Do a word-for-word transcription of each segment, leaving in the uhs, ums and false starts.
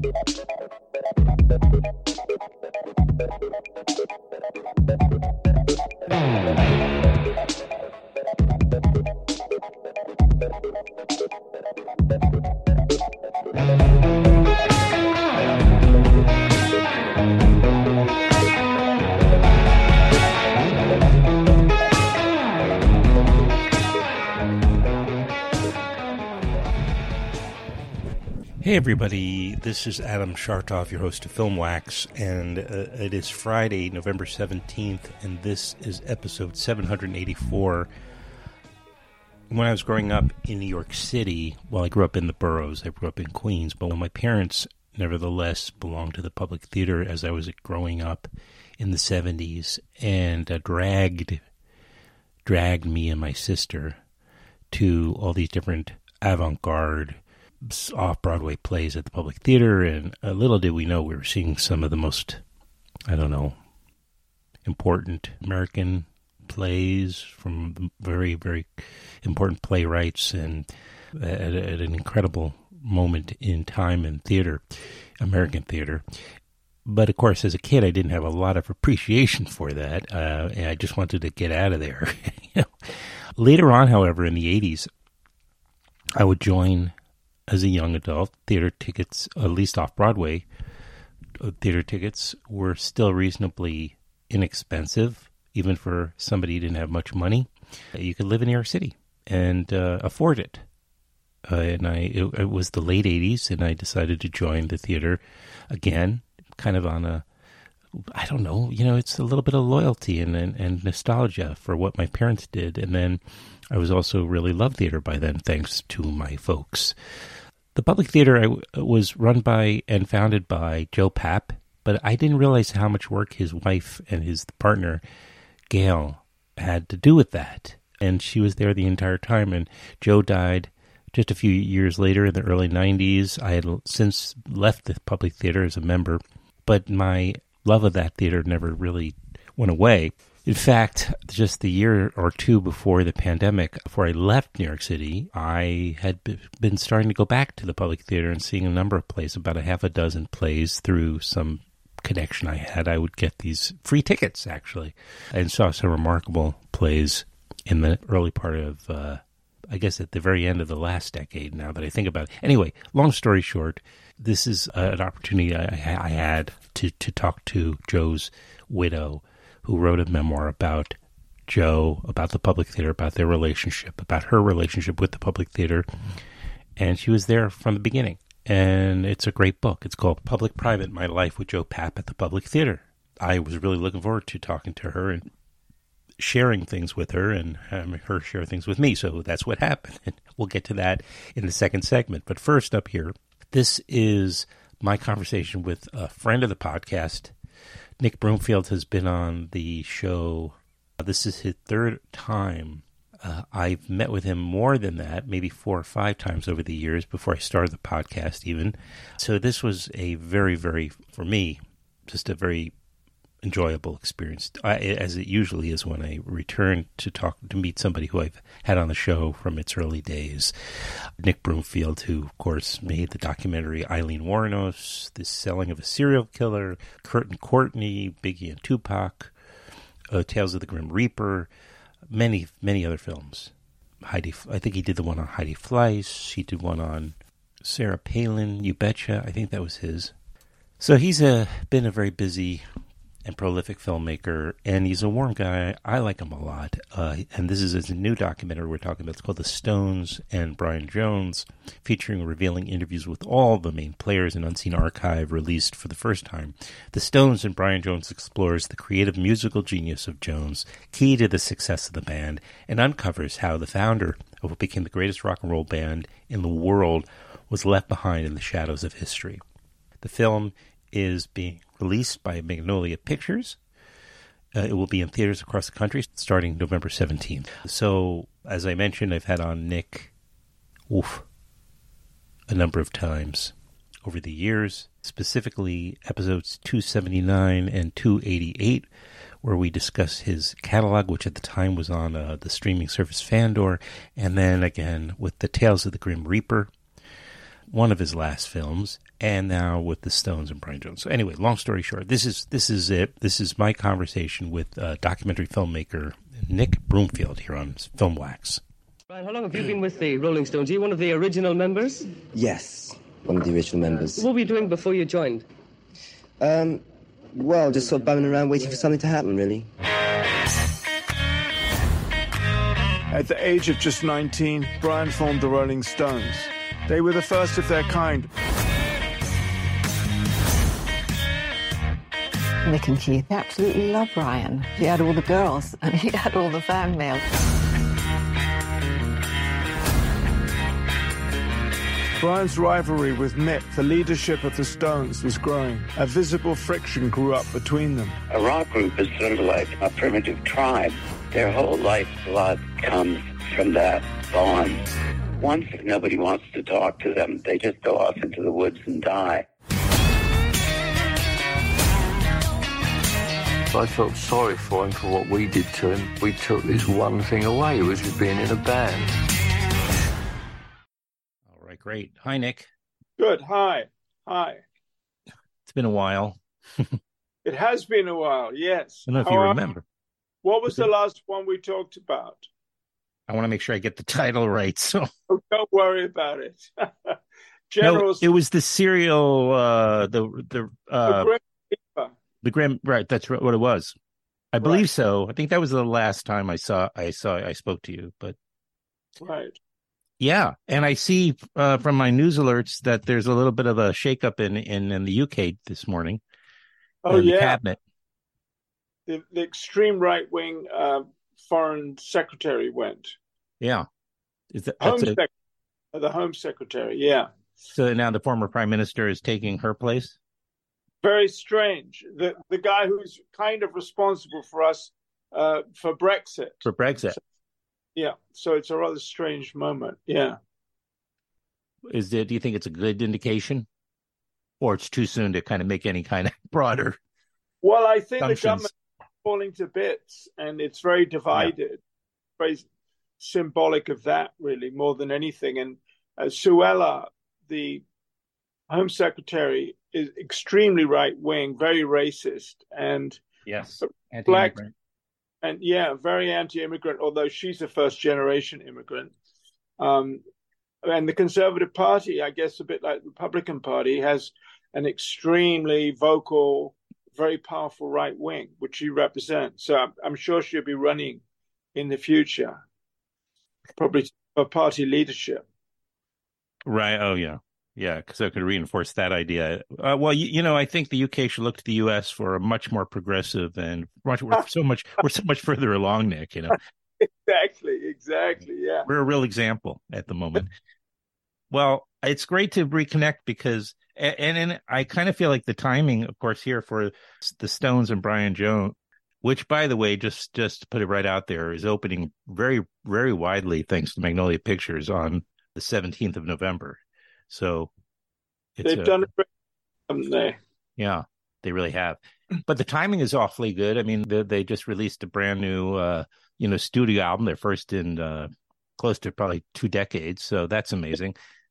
Hey everybody, this is Adam Shartoff, your host of Film Wax, and uh, it is Friday, November seventeenth, and this is episode seven hundred eighty-four. When I was growing up in New York City, well, I grew up in the boroughs, I grew up in Queens, but when my parents nevertheless belonged to the Public Theater as I was growing up in the seventies, and uh, dragged, dragged me and my sister to all these different avant-garde off-Broadway plays at the Public Theater, and uh, little did we know we were seeing some of the most, I don't know, important American plays from very, very important playwrights, and at, at an incredible moment in time in theater, American theater. But, of course, as a kid, I didn't have a lot of appreciation for that, uh, and I just wanted to get out of there. you know? Later on, however, in the eighties, I would join, as a young adult, theater tickets, at least off-Broadway, theater tickets were still reasonably inexpensive, even for somebody who didn't have much money. You could live in New York City and uh, afford it. Uh, and I, it, it was the late eighties, and I decided to join the theater again, kind of on a, I don't know, you know, it's a little bit of loyalty and, and, and nostalgia for what my parents did. And then I was also really loved theater by then, thanks to my folks. The Public Theater I, was run by and founded by Joe Papp, but I didn't realize how much work his wife and his partner, Gail, had to do with that. And she was there the entire time, and Joe died just a few years later in the early nineties. I had since left the Public Theater as a member, but my love of that theater never really went away. In fact, just the year or two before the pandemic, before I left New York City, I had been starting to go back to the Public Theater and seeing a number of plays, about a half a dozen plays through some connection I had. I would get these free tickets, actually, and saw some remarkable plays in the early part of, uh, I guess, at the very end of the last decade, now that I think about it. Anyway, long story short, this is uh, an opportunity I, I had to, to talk to Joe's widow, who wrote a memoir about Joe, about the Public Theater, about their relationship, about her relationship with the Public Theater. And she was there from the beginning. And it's a great book. It's called Public-Private, My Life with Joe Papp at the Public Theater. I was really looking forward to talking to her and sharing things with her and having her share things with me. So that's what happened. And we'll get to that in the second segment. But first up here, this is my conversation with a friend of the podcast. Nick Broomfield has been on the show. This is his third time. Uh, I've met with him more than that, maybe four or five times over the years before I started the podcast even. So this was a very, very, for me, just a very enjoyable experience, I, as it usually is when I return to talk to meet somebody who I've had on the show from its early days. Nick Broomfield, who, of course, made the documentary Eileen Wuornos, The Selling of a Serial Killer, Kurt and Courtney, Biggie and Tupac, uh, Tales of the Grim Reaper, many, many other films. Heidi, I think he did the one on Heidi Fleiss. He did one on Sarah Palin, You Betcha. I think that was his. So he's a, been a very busy and prolific filmmaker, and he's a warm guy. I like him a lot. Uh, and this is his new documentary we're talking about. It's called The Stones and Brian Jones, featuring revealing interviews with all the main players in Unseen Archive, released for the first time. The Stones and Brian Jones explores the creative musical genius of Jones, key to the success of the band, and uncovers how the founder of what became the greatest rock and roll band in the world was left behind in the shadows of history. The film is being released by Magnolia Pictures. Uh, it will be in theaters across the country starting November seventeenth. So, as I mentioned, I've had on Nick oof, a number of times over the years, specifically episodes two seventy-nine and two eighty-eight, where we discuss his catalog, which at the time was on uh, the streaming service Fandor, and then again with the Tales of the Grim Reaper. one of his last films, and now with the Stones and Brian Jones. So anyway, long story short, this is this is it. This is my conversation with uh, documentary filmmaker Nick Broomfield here on Film Wax. Brian, how long have you been with the Rolling Stones? Are you one of the original members? Yes, one of the original members. What were you doing before you joined? Um, well, just sort of bumming around waiting for something to happen, really. At the age of just nineteen, Brian formed the Rolling Stones. They were the first of their kind. Nick and Keith absolutely loved Brian. He had all the girls and he had all the fan mail. Brian's rivalry with Mick, the leadership of the Stones, was growing. A visible friction grew up between them. A rock group is sort of like a primitive tribe. Their whole lifeblood comes from that bond. Once nobody wants to talk to them, they just go off into the woods and die. I felt sorry for him for what we did to him. We took this one thing away, which was being in a band. All right, great. Hi, Nick. Good. Hi. Hi. It's been a while. It has been a while, yes. I don't know if How you are- remember. What was the last one we talked about? I want to make sure I get the title right. So Oh, don't worry about it. no, General it was the serial, uh, the the uh, the Grim Reaper. the Grim. Right, that's what it was. I believe so. I think that was the last time I saw I saw I spoke to you. But Right. yeah, and I see uh, from my news alerts that there's a little bit of a shakeup in in, in the U K this morning. Oh, in the yeah. cabinet. The, the extreme right-wing uh, foreign secretary went. Yeah, is that Home that's a, sec- uh, the home secretary, yeah. so now the former prime minister is taking her place? Very strange. The the guy who's kind of responsible for us uh, for Brexit. For Brexit. Yeah, so it's a rather strange moment. Yeah. Is it, do you think it's a good indication? Or it's too soon to kind of make any kind of broader Well, I think the assumptions? government is falling to bits, and it's very divided. Very symbolic of that, really, more than anything. And uh, Suella, the Home Secretary, is extremely right-wing, very racist, and Yes. black, Anti-immigrant. and yeah, very anti-immigrant. Although she's a first-generation immigrant. Um, and the Conservative Party, I guess, a bit like the Republican Party, has an extremely vocal, very powerful right wing, which she represents. So I'm, I'm sure she'll be running in the future, probably for party leadership. Right. Oh, yeah. Yeah. Because I could reinforce that idea. Uh, well, you, you know, I think the U K should look to the U S for a much more progressive and much, we're so much, we're so much further along, Nick, you know. Exactly, exactly, yeah. We're a real example at the moment. Well, it's great to reconnect because, and, and I kind of feel like the timing, of course, here for the Stones and Brian Jones, which, by the way, just just to put it right out there, is opening very, very widely thanks to Magnolia Pictures on the seventeenth of November. So it's They've a, done it, great, haven't they? yeah, they really have. But the timing is awfully good. I mean, they, they just released a brand new, uh, you know, studio album. Their first in uh, close to probably two decades. So that's amazing.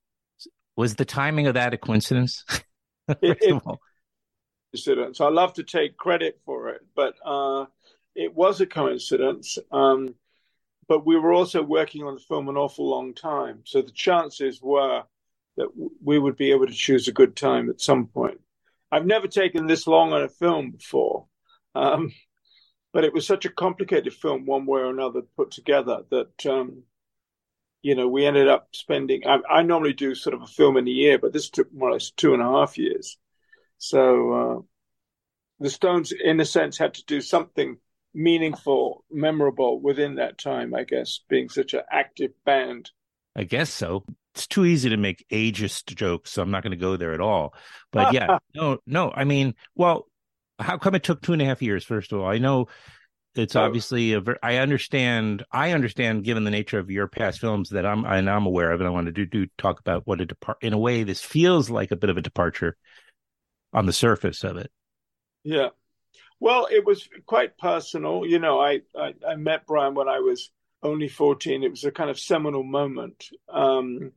Was the timing of that a coincidence? It, it, coincidence. I love to take credit for it, but uh, it was a coincidence. Um, but we were also working on the film an awful long time. So the chances were that w- we would be able to choose a good time at some point. I've never taken this long on a film before, um, but it was such a complicated film, one way or another, put together that, um, you know, we ended up spending, I, I normally do sort of a film in a year, but this took more or less two and a half years. So uh, the Stones, in a sense, had to do something meaningful, memorable within that time, I guess, being such an active band. I guess so. It's too easy to make ageist jokes, so I'm not going to go there at all. But yeah, no, no. I mean, well, how come it took two and a half years? First of all, I know it's Oh. obviously a ver- I understand. I understand, given the nature of your past films that I'm and I'm aware of, and I want to do, do talk about what a depart. In a way, this feels like a bit of a departure on the surface of it. Yeah. Well, it was quite personal. You know, I, I, I met Brian when I was only fourteen. It was a kind of seminal moment. Um,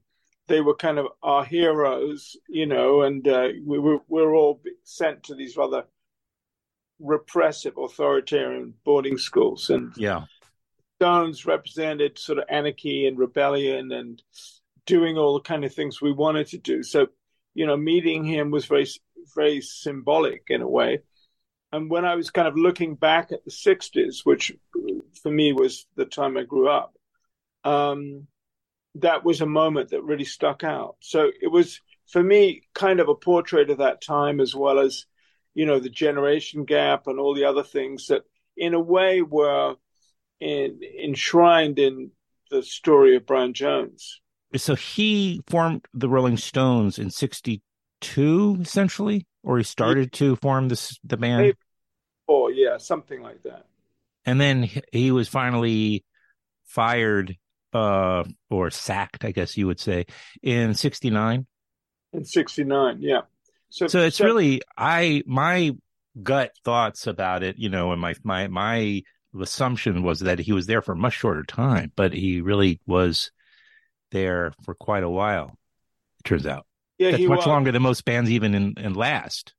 they were kind of our heroes, you know, and uh, we were we were all sent to these rather repressive, authoritarian boarding schools, and yeah, Stones represented sort of anarchy and rebellion and doing all the kind of things we wanted to do. So, you know, meeting him was very, very symbolic in a way. And when I was kind of looking back at the sixties, which for me was the time I grew up, um, that was a moment that really stuck out. So it was, for me, kind of a portrait of that time, as well as, you know, the generation gap and all the other things that in a way were in, enshrined in the story of Brian Jones. So he formed the Rolling Stones in sixty-two, essentially, or he started to form this the band? Oh, yeah, something like that. And then he, he was finally fired uh, or sacked, I guess you would say, in sixty-nine? In sixty-nine, yeah. So, so it's so, really, I my gut thoughts about it, you know, and my, my, my assumption was that he was there for a much shorter time, but he really was there for quite a while, it turns out. Yeah, That's he much was. longer than most bands even in, in last.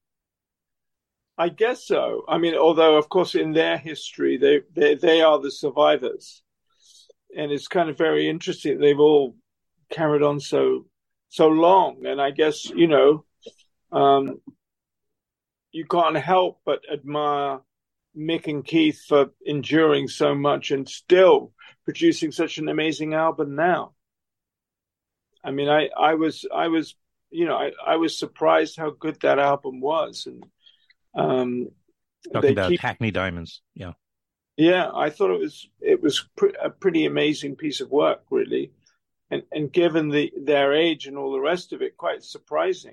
I guess so. I mean, although, of course, in their history, they, they, they are the survivors. And it's kind of very interesting. They've all carried on so so long. And I guess, you know, um, you can't help but admire Mick and Keith for enduring so much and still producing such an amazing album now. I mean, I, I was, I was, you know, I, I was surprised how good that album was. And um, talking about keep, Hackney Diamonds, yeah, yeah, I thought it was, it was pre- a pretty amazing piece of work, really, and and given the their age and all the rest of it, quite surprising.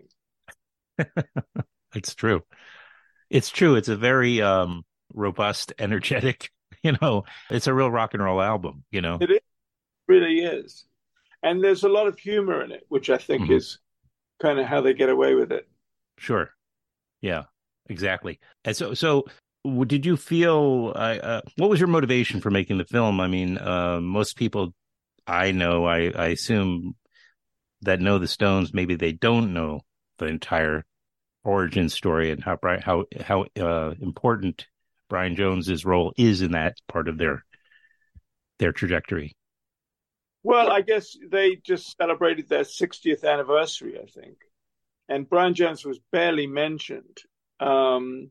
It's true. It's true. It's a very um, robust, energetic. You know, it's a real rock and roll album. You know, it is, really is. And there's a lot of humor in it, which I think mm-hmm. is kind of how they get away with it. Sure. Yeah, exactly. And so, so did you feel, uh, uh, what was your motivation for making the film? I mean, uh, most people I know, I, I assume that know the Stones, maybe they don't know the entire origin story and how, how, how uh, important Brian Jones's role is in that part of their, their trajectory. Well, I guess they just celebrated their sixtieth anniversary, I think. And Brian Jones was barely mentioned. Um,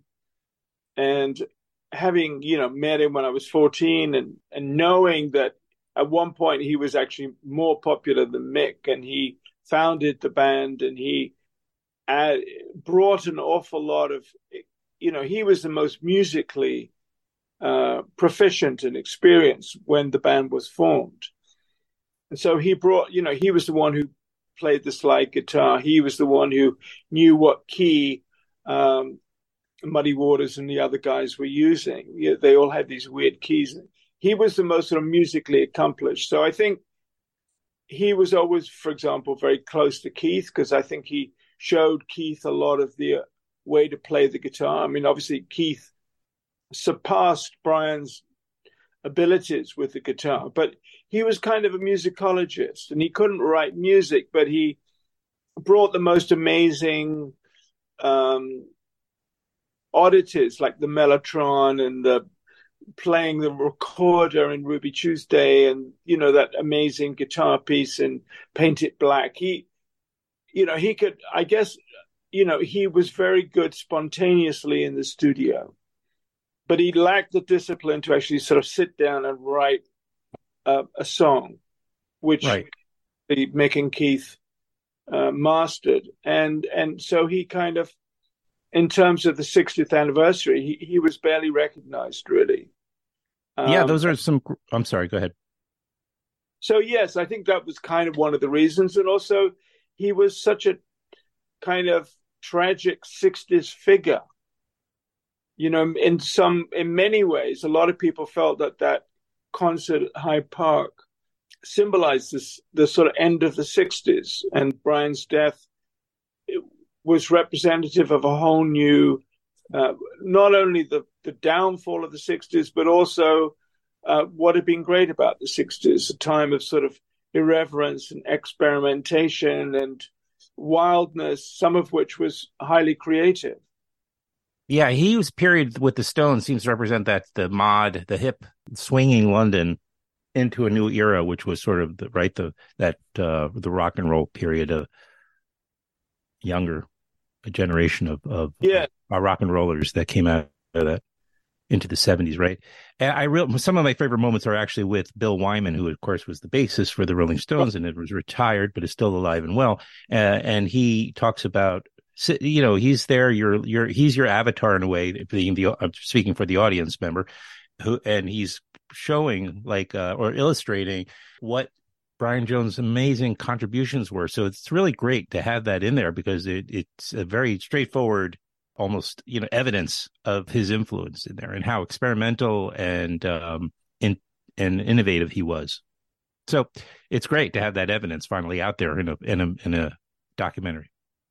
and having, you know, met him when I was fourteen and, and knowing that at one point he was actually more popular than Mick, and he founded the band and he add, brought an awful lot of, you know, he was the most musically uh, proficient and experienced when the band was formed. And so he brought, you know, he was the one who played the slide guitar. He was the one who knew what key um, Muddy Waters and the other guys were using. You know, they all had these weird keys. He was the most sort of musically accomplished. So I think he was always, for example, very close to Keith, because I think he showed Keith a lot of the uh, way to play the guitar. I mean, obviously, Keith surpassed Brian's abilities with the guitar, but he was kind of a musicologist and he couldn't write music, but he brought the most amazing um, oddities like the mellotron and the playing the recorder in Ruby Tuesday and, you know, that amazing guitar piece in Paint It Black. He, you know, he could, I guess, you know, he was very good spontaneously in the studio, but he lacked the discipline to actually sort of sit down and write uh, a song, which right. the Mick and Keith uh, mastered. And and so he kind of, in terms of the sixtieth anniversary, he, he was barely recognized, really. Um, yeah, those are some, I'm sorry, go ahead. So, yes, I think that was kind of one of the reasons. And also, he was such a kind of tragic sixties figure. You know, in some, in many ways, a lot of people felt that that concert at Hyde Park symbolized this, the sort of end of the sixties, and Brian's death was representative of a whole new, uh, not only the, the downfall of the sixties, but also uh, what had been great about the sixties, a time of sort of irreverence and experimentation and wildness, some of which was highly creative. Yeah, he was period with the Stones seems to represent that the mod, the hip, swinging London into a new era, which was sort of the right the that uh, the rock and roll period of younger a generation of of yeah uh, rock and rollers that came out of that into the seventies, right? And I real some of my favorite moments are actually with Bill Wyman, who of course was the bassist for the Rolling Stones and it was retired, but is still alive and well. Uh, and he talks about, you know, he's there. You're, you're, he's your avatar in a way, being the, I'm speaking for the audience member who, and he's showing like, uh, or illustrating what Brian Jones' amazing contributions were. So it's really great to have that in there because it, it's a very straightforward, almost, you know, evidence of his influence in there and how experimental and, um, in, and innovative he was. So it's great to have that evidence finally out there in a, in a, in a documentary.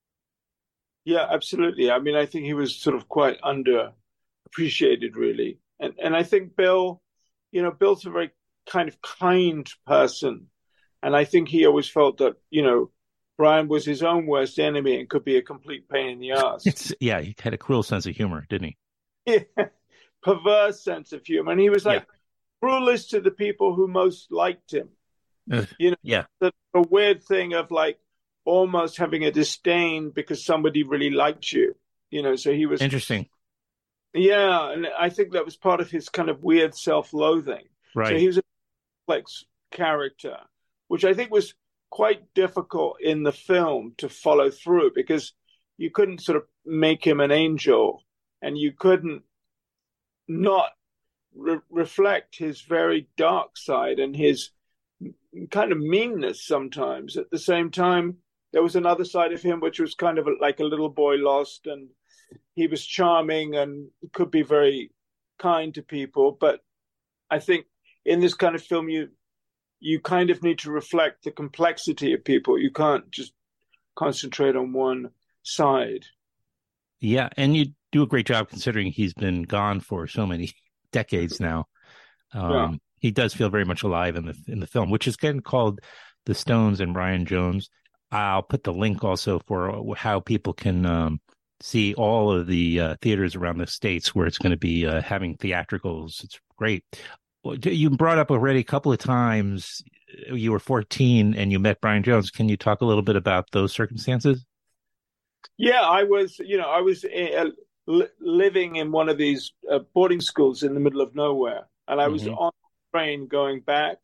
Yeah, absolutely. I mean, I think he was sort of quite underappreciated, really. And and I think Bill, you know, Bill's a very kind of kind person. And I think he always felt that, you know, Brian was his own worst enemy and could be a complete pain in the ass. It's, yeah, he had a cruel sense of humor, didn't he? Yeah, perverse sense of humor. And he was like yeah. cruelest to the people who most liked him. Uh, you know, yeah. the, the weird thing of like, almost having a disdain because somebody really liked you, you know, so he was interesting. Yeah. And I think that was part of his kind of weird self-loathing. Right. So he was a complex character, which I think was quite difficult in the film to follow through because you couldn't sort of make him an angel and you couldn't not re- reflect his very dark side and his kind of meanness sometimes. At the same time, there was another side of him which was kind of like a little boy lost, and he was charming and could be very kind to people. But I think in this kind of film, you you kind of need to reflect the complexity of people. You can't just concentrate on one side. Yeah, and you do a great job considering he's been gone for so many decades now. Um, yeah. He does feel very much alive in the in the film, which is again called The Stones and Brian Jones. I'll put the link also for how people can um, see all of the uh, theaters around the States where it's going to be uh, having theatricals. It's great. You brought up already a couple of times you were fourteen and you met Brian Jones. Can you talk a little bit about those circumstances? Yeah, I was, you know, I was uh, li- living in one of these uh, boarding schools in the middle of nowhere. And I was mm-hmm. on the train going back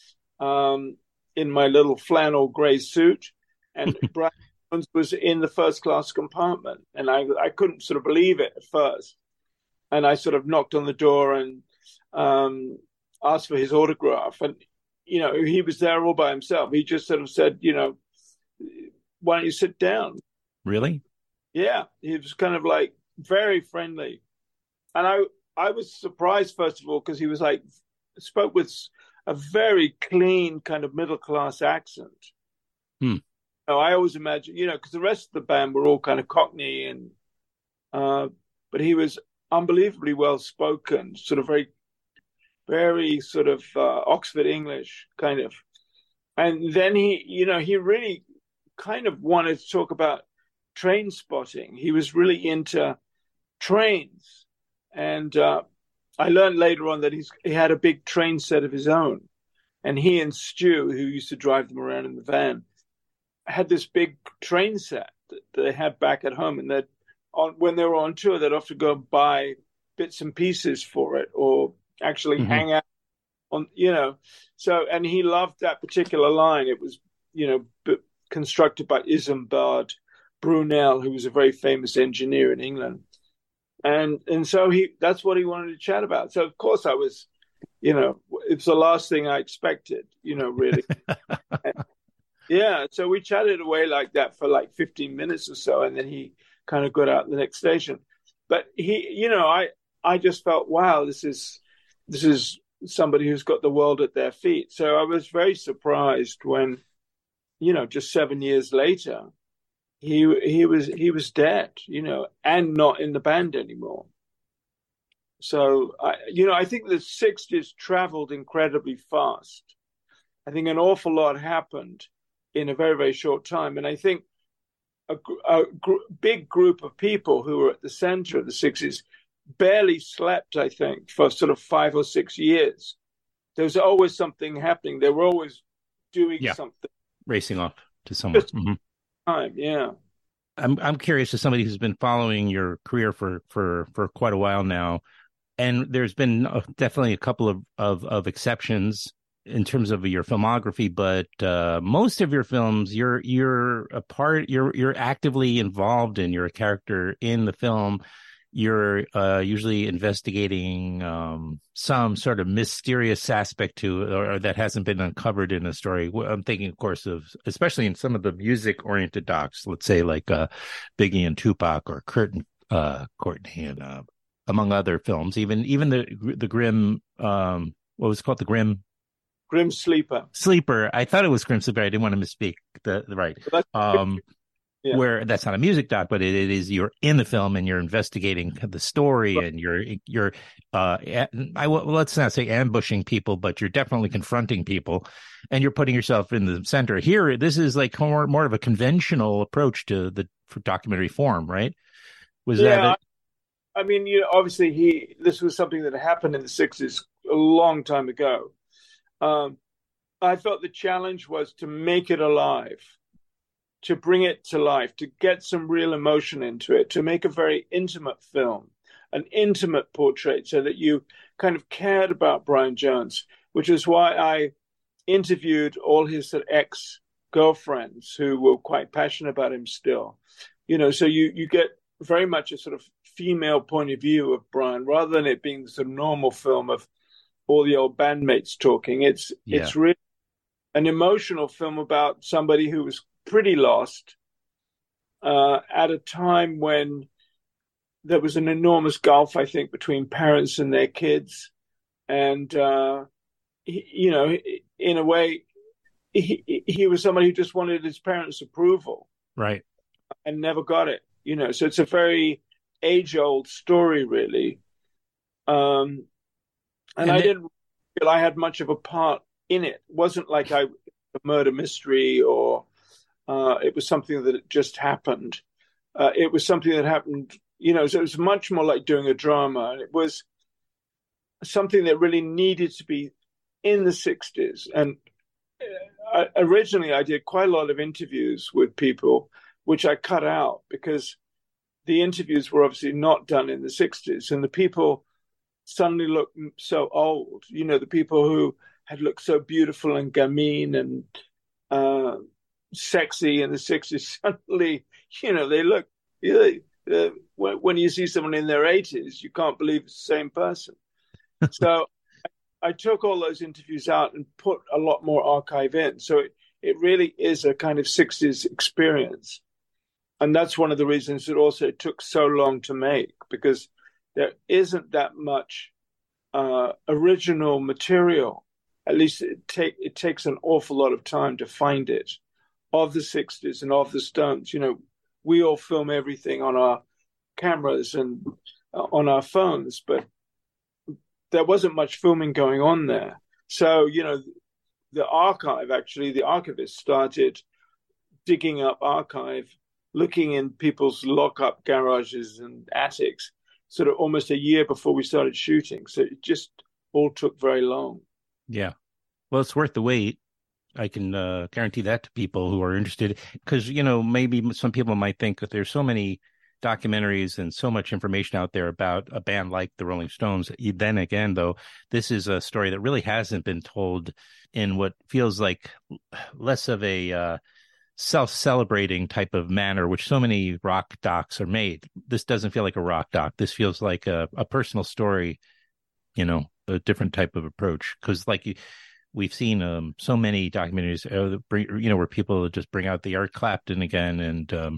um, in my little flannel gray suit. And Brian Jones was in the first class compartment. And I, I couldn't sort of believe it at first. And I sort of knocked on the door and um, asked for his autograph. And, you know, he was there all by himself. He just sort of said, you know, why don't you sit down? Really? Yeah. He was kind of like very friendly. And I, I was surprised, first of all, because he was like, spoke with a very clean kind of middle class accent. Hmm. So I always imagine, you know, because the rest of the band were all kind of Cockney, and uh, but he was unbelievably well spoken, sort of very, very sort of uh, Oxford English kind of. And then he, you know, he really kind of wanted to talk about train spotting. He was really into trains. And uh, I learned later on that he's, he had a big train set of his own. And he and Stu, who used to drive them around in the van, had this big train set that they had back at home. And that on when they were on tour, they'd often go buy bits and pieces for it or actually mm-hmm. hang out on, you know. So, and he loved that particular line. It was, you know, b- constructed by Isambard Brunel, who was a very famous engineer in England. And and so he that's what he wanted to chat about. So, of course, I was, you know, it's the last thing I expected, you know, really. and, yeah. So we chatted away like that for like fifteen minutes or so. And then he kind of got out the next station. But he, you know, I, I just felt, wow, this is this is somebody who's got the world at their feet. So I was very surprised when, you know, just seven years later, he he was he was dead, you know, and not in the band anymore. So I, you know, I think the sixties traveled incredibly fast, I think an awful lot happened in a very, very short time. And I think a, a gr- big group of people who were at the center of the sixties barely slept, I think, for sort of five or six years. There was always something happening. They were always doing yeah. something. Racing off to somewhere. Mm-hmm. Time, yeah. I'm I'm curious, as somebody who's been following your career for, for, for quite a while now, and there's been definitely a couple of, of, of exceptions in terms of your filmography, but uh, most of your films, you're you're a part, you're you're actively involved in. You're a character in the film. You're uh, usually investigating um, some sort of mysterious aspect to it, or, or that hasn't been uncovered in a story. I'm thinking, of course, of especially in some of the music-oriented docs, let's say like uh, Biggie and Tupac, or Kurt and uh, Courtney, and uh, among other films. Even even the the Grim, um, what was it called, the Grim Grim Sleeper. Sleeper. I thought it was Grim Sleeper. I didn't want to misspeak. The, the right. Um, Yeah. Where that's not a music doc, but it, it is, you're in the film and you're investigating the story, and you're you're uh I well, let's not say ambushing people, but you're definitely confronting people, and you're putting yourself in the center. Here, this is like more more of a conventional approach to the for documentary form, right? Was yeah, that? A- I mean, you know, obviously he this was something that happened in the sixties a long time ago. Um, I felt the challenge was to make it alive, to bring it to life, to get some real emotion into it, to make a very intimate film, an intimate portrait, so that you kind of cared about Brian Jones, which is why I interviewed all his ex-girlfriends who were quite passionate about him still. You know, so you, you get very much a sort of female point of view of Brian, rather than it being the sort of normal film of all the old bandmates talking. It's, yeah. it's really an emotional film about somebody who was pretty lost uh, at a time when there was an enormous gulf, I think, between parents and their kids. And, uh, he, you know, in a way, he, he was somebody who just wanted his parents' approval. Right. And never got it, you know. So it's a very age-old story, really. Um, and, and I it, didn't feel I had much of a part in it. It wasn't like I a murder mystery, or Uh, it was something that just happened. Uh, it was something that happened, you know, so it was much more like doing a drama. And it was something that really needed to be in the sixties. And I, originally I did quite a lot of interviews with people, which I cut out because the interviews were obviously not done in the sixties. And the people suddenly looked so old, you know, the people who had looked so beautiful and gamine and uh, sexy in the sixties, suddenly, you know, they look, you know, uh, when, when you see someone in their eighties, you can't believe it's the same person. So I took all those interviews out and put a lot more archive in. So it, it really is a kind of sixties experience. And that's one of the reasons it also took so long to make, because there isn't that much uh, original material. At least it, take, it takes an awful lot of time to find it, of the sixties and of the Stones. You know, we all film everything on our cameras and uh, on our phones, but there wasn't much filming going on there. So, you know, the archive, actually, the archivist started digging up archive, looking in people's lock-up garages and attics, sort of almost a year before we started shooting. So it just all took very long. Yeah. Well, it's worth the wait. I can uh, guarantee that to people who are interested, because, you know, maybe some people might think that there's so many documentaries and so much information out there about a band like the Rolling Stones. Then again, though, this is a story that really hasn't been told in what feels like less of a uh, self-celebrating type of manner, which so many rock docs are made. This doesn't feel like a rock doc. This feels like a, a personal story, you know, a different type of approach. Because like you, we've seen um, so many documentaries, uh, you know, where people just bring out the Eric Clapton again and um,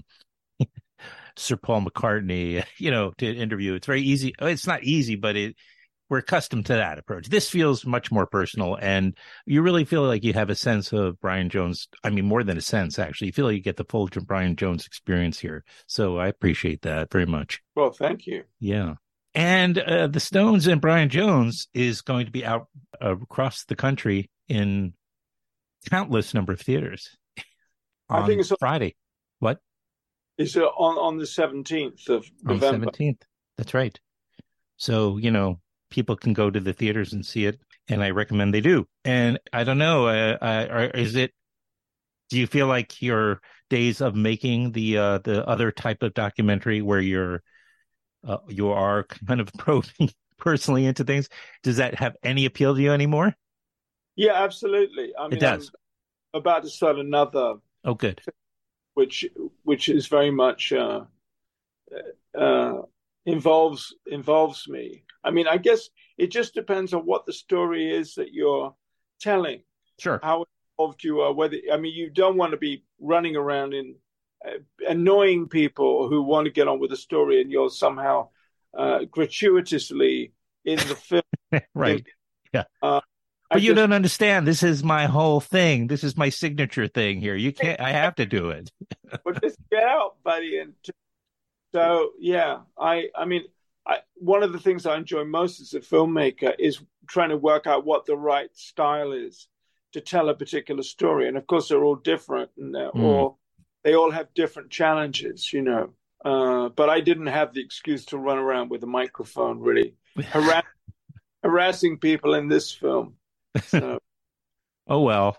Sir Paul McCartney, you know, to interview. It's very easy. It's not easy, but it we're accustomed to that approach. This feels much more personal, and you really feel like you have a sense of Brian Jones. I mean, more than a sense, actually. You feel like you get the full Brian Jones experience here. So I appreciate that very much. Well, thank you. Yeah. And uh, the Stones and Brian Jones is going to be out uh, across the country in countless number of theaters on I think it's on, Friday. What? It's on, on the seventeenth of November. On seventeenth. That's right. So, you know, people can go to the theaters and see it, and I recommend they do. And I don't know, uh, uh, is it, do you feel like your days of making the uh, the other type of documentary where you're uh, you are kind of probing personally into things, does that have any appeal to you anymore? Yeah, absolutely. I mean, it does. I'm about to start another. Oh, good. Which which is very much uh, uh, involves involves me. I mean, I guess it just depends on what the story is that you're telling. Sure. How involved you are. Whether I mean, you don't want to be running around in uh, annoying people who want to get on with the story, and you're somehow uh, gratuitously in the film. Right. Yeah. Uh, but I you just, don't understand. This is my whole thing. This is my signature thing here. You can't. I have to do it. Well, just get out, buddy. And t- so, yeah, I. I mean, I, one of the things I enjoy most as a filmmaker is trying to work out what the right style is to tell a particular story. And of course, they're all different, and they're mm. all they all have different challenges, you know. Uh, but I didn't have the excuse to run around with a microphone, really harass, harassing people in this film. So, oh well,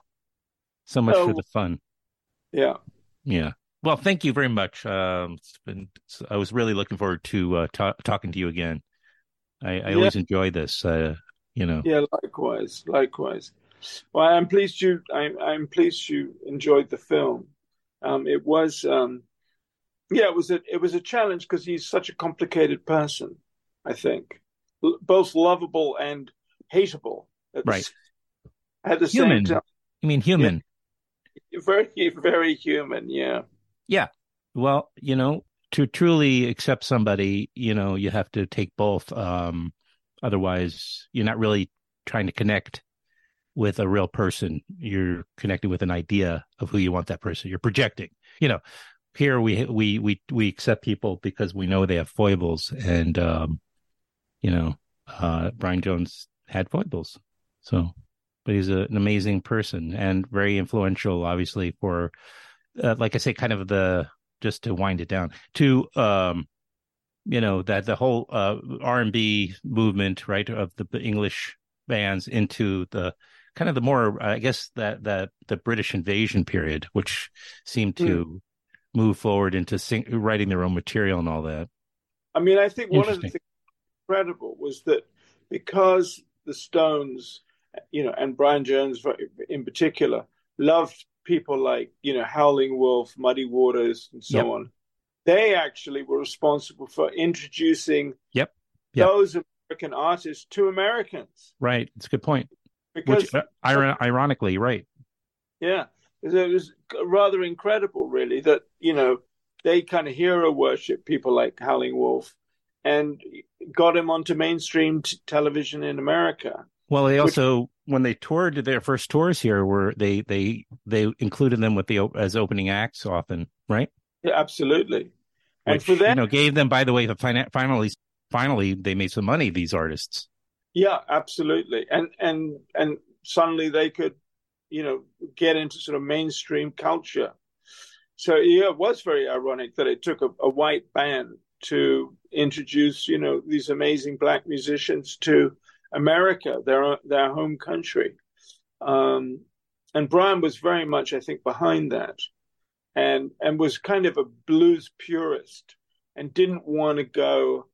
so much so, for the fun. Yeah, yeah. Well, thank you very much. Um, it's been. I was really looking forward to uh, ta- talking to you again. I, I yeah. always enjoy this. Uh, you know. Yeah, likewise, likewise. Well, I'm pleased you. I'm, I'm pleased you enjoyed the film. Um, it was, um, yeah, it was a it was a challenge because he's such a complicated person. I think, L- both lovable and hateable. Right. The, at the human. same time. You mean human? Yeah. Very, very human. Yeah. Yeah. Well, you know, to truly accept somebody, you know, you have to take both. Um, otherwise, you're not really trying to connect with a real person. You're connecting with an idea of who you want that person. You're projecting. You know, here we we we we accept people because we know they have foibles, and um, you know, uh, Brian Jones had foibles, so. But he's a, an amazing person and very influential, obviously, for, uh, like I say, kind of the, just to wind it down, to, um, you know, that the whole uh, R and B movement, right, of the English bands into the kind of the more, I guess, that, that the British invasion period, which seemed to mm. move forward into sing, writing their own material and all that. I mean, I think one of the things incredible was that because the Stones, you know, and Brian Jones in particular, loved people like, you know, Howling Wolf, Muddy Waters, and so yep. on. They actually were responsible for introducing yep. Yep. those American artists to Americans. Right. It's a good point. Because, Which, uh, ir- ironically, right. Yeah. It was rather incredible, really, that, you know, they kind of hero worship people like Howling Wolf and got him onto mainstream t- television in America. Well, they also, Which, when they toured their first tours here, were they they they included them with the as opening acts often, right? Yeah, absolutely. And Which, for that, you know, gave them, by the way, the fin- finally finally they made some money. These artists. Yeah, absolutely, and and and suddenly they could, you know, get into sort of mainstream culture. So yeah, it was very ironic that it took a, a white band to introduce, you know, these amazing black musicians to America, their their home country, um, and Brian was very much, I think, behind that, and and was kind of a blues purist, and didn't want to go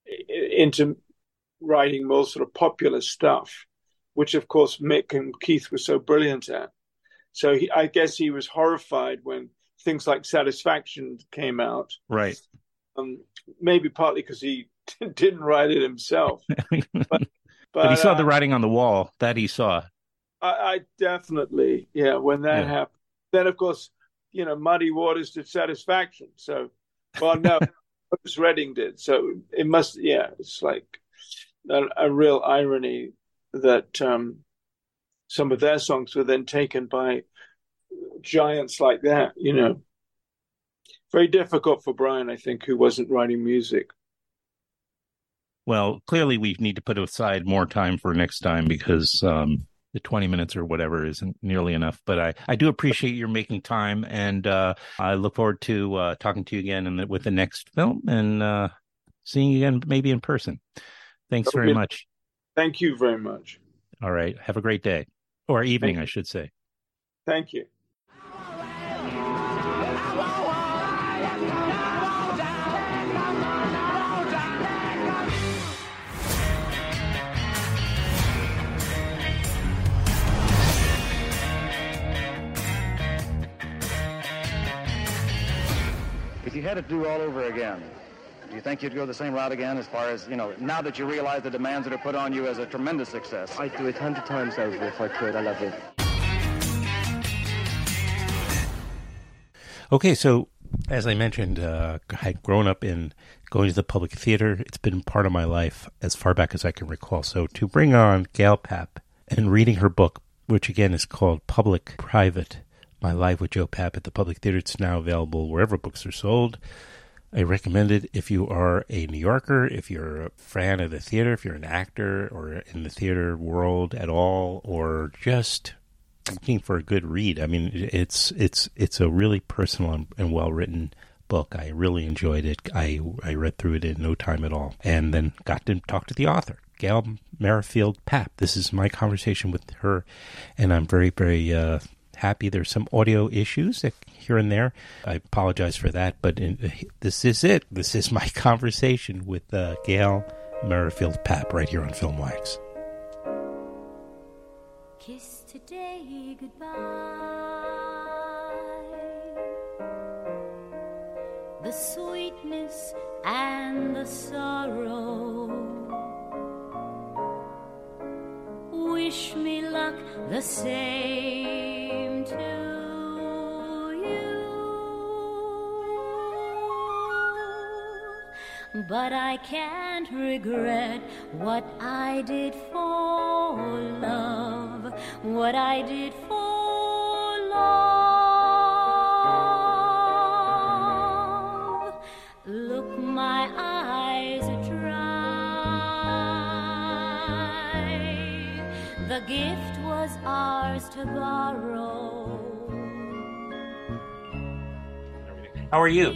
into writing more sort of popular stuff, which of course Mick and Keith were so brilliant at. So he, I guess he was horrified when things like Satisfaction came out, right? Um, maybe partly because he didn't write it himself, but. But, but he saw uh, the writing on the wall. That he saw. I, I definitely, yeah, when that yeah. happened. Then, of course, you know, Muddy Waters did Satisfaction. So, well, no, Otis Redding did. So it must, yeah, it's like a, a real irony that um, some of their songs were then taken by giants like that, you know. Very difficult for Brian, I think, who wasn't writing music. Well, clearly we need to put aside more time for next time because um, the twenty minutes or whatever isn't nearly enough. But I, I do appreciate your making time, and uh, I look forward to uh, talking to you again in the, with the next film and uh, seeing you again, maybe in person. Thanks Okay. very much. Thank you very much. All right. Have a great day, or evening, I should say. Thank you. If you had it to do all over again, do you think you'd go the same route again as far as, you know, now that you realize the demands that are put on you as a tremendous success? I'd do it a hundred times over if I could. I love it. Okay, so as I mentioned, uh, I'd grown up in going to the public theater. It's been part of my life as far back as I can recall. So to bring on Gail Papp and reading her book, which again is called Public Private, My Life with Joe Papp at the Public Theater. It's now available wherever books are sold. I recommend it if you are a New Yorker, if you're a fan of the theater, if you're an actor or in the theater world at all, or just looking for a good read. I mean, it's it's it's a really personal and, and well-written book. I really enjoyed it. I, I read through it in no time at all, and then got to talk to the author, Gail Merrifield Papp. This is my conversation with her, and I'm very, very uh, happy. There's some audio issues that, here and there. I apologize for that, but in, this is it. This is my conversation with uh, Gail Merrifield Papp right here on Film Wax. Kiss today goodbye. The sweetness and the sorrow. Wish me luck the same too. But I can't regret what I did for love, what I did for love. Look, my eyes are dry. The gift was ours to borrow. How are you?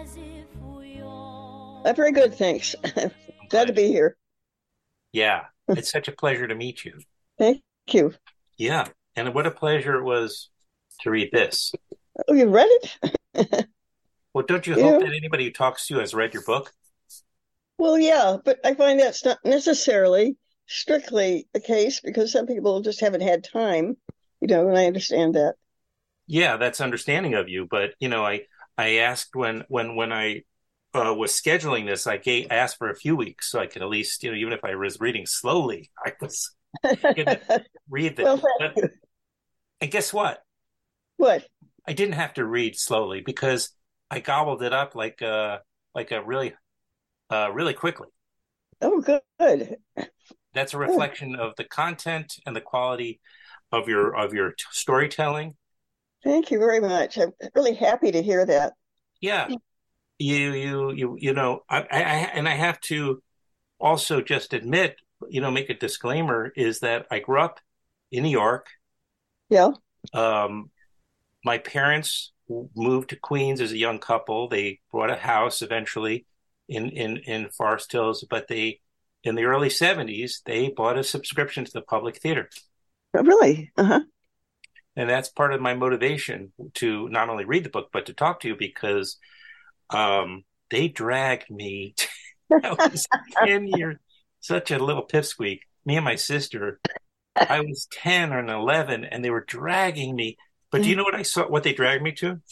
I'm very good, thanks. Glad to be here. Yeah, it's such a pleasure to meet you. Thank you. Yeah, and what a pleasure it was to read this. Oh, you read it? Well, don't you Yeah. hope that anybody who talks to you has read your book? Well, yeah, but I find that's not necessarily strictly the case because some people just haven't had time, you know, and I understand that. Yeah, that's understanding of you. But, you know, I, I asked when, when, when I uh, was scheduling this, I gave, asked for a few weeks so I could at least, you know, even if I was reading slowly, I was going to read the Well, but, and guess what? What? I didn't have to read slowly because I gobbled it up like a, like a really, uh, really quickly. Oh, good. That's a reflection of the content and the quality of your, of your t- storytelling. Thank you very much. I'm really happy to hear that. Yeah. You, you, you, you know, I, I, and I have to also just admit, you know, make a disclaimer is that I grew up in New York. Yeah. Um, my parents moved to Queens as a young couple. They bought a house eventually in, in, in Forest Hills, but they, in the early seventies, they bought a subscription to the Public Theater. Oh, really? Uh-huh. And that's part of my motivation to not only read the book, but to talk to you because um, they dragged me. I was ten years, such a little pipsqueak. Me and my sister, I was ten or eleven, and they were dragging me. But do you know what I saw? What they dragged me to?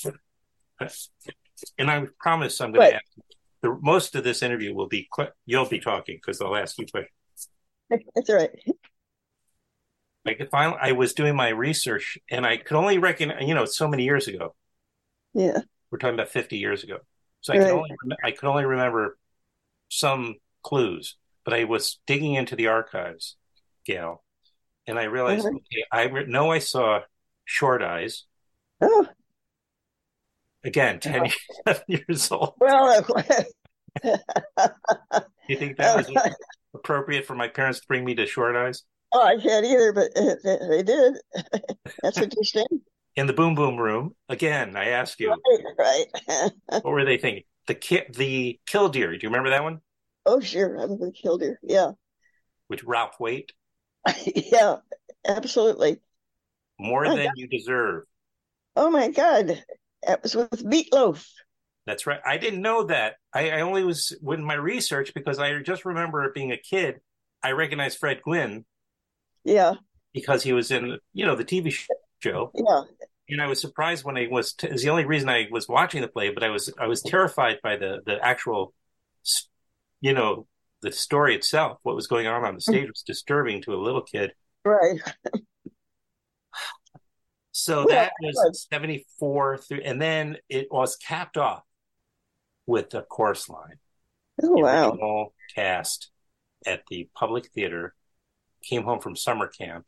And I promise I'm going to ask. The, most of this interview will be you'll be talking because they'll ask you questions. That's all right. Like if I, I was doing my research, and I could only recognize, you know, it's so many years ago. Yeah, we're talking about fifty years ago. So I right. could only I could only remember some clues, but I was digging into the archives, Gail, and I realized, uh-huh. okay, I re- know I saw Short Eyes. Oh, again, ten oh. years old. Well, you think that was appropriate for my parents to bring me to Short Eyes? Oh, I can't either, but uh, they, they did. That's interesting. In the Boom Boom Room, again, I ask you, right, right. what were they thinking? The ki- the Killdeer. Do you remember that one? Oh, sure. I'm a Killdeer. Yeah. With Ralph Waite. Yeah, absolutely. More My Than God. You Deserve. Oh my God. That was with Meatloaf. That's right. I didn't know that. I, I only was with my research because I just remember being a kid. I recognized Fred Gwynn. Yeah. Because he was in, you know, the T V show. Yeah. And I was surprised when I was, t- it was the only reason I was watching the play, but I was, I was terrified by the, the actual, you know, the story itself. What was going on on the stage was disturbing to a little kid. Right. So Well, that was seventy-four through, and then it was capped off with the chorus line. Oh, The wow. original cast at the Public Theater came home from summer camp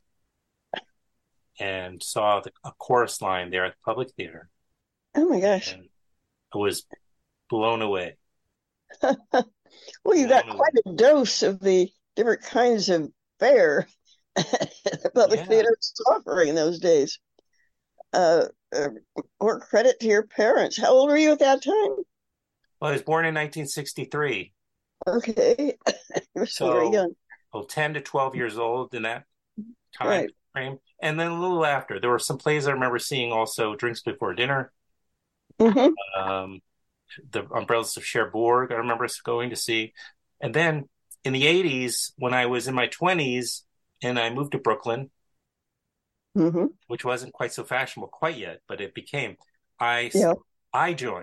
and saw the, a chorus line there at the Public Theater. Oh my gosh. And I was blown away. Well, you got quite a dose of the different kinds of fare the Public Yeah. Theater was offering in those days. Uh, uh, more credit to your parents. How old were you at that time? Well, I was born in nineteen sixty-three. Okay. You were still very So, young. well, ten to twelve years old in that time Right. frame. And then a little after, there were some plays I remember seeing also, Drinks Before Dinner. Mhm. Um, the Umbrellas of Cherbourg, I remember going to see. And then in the eighties, when I was in my twenties and I moved to Brooklyn, Mhm. which wasn't quite so fashionable quite yet, but it became, I, Yeah. I joined.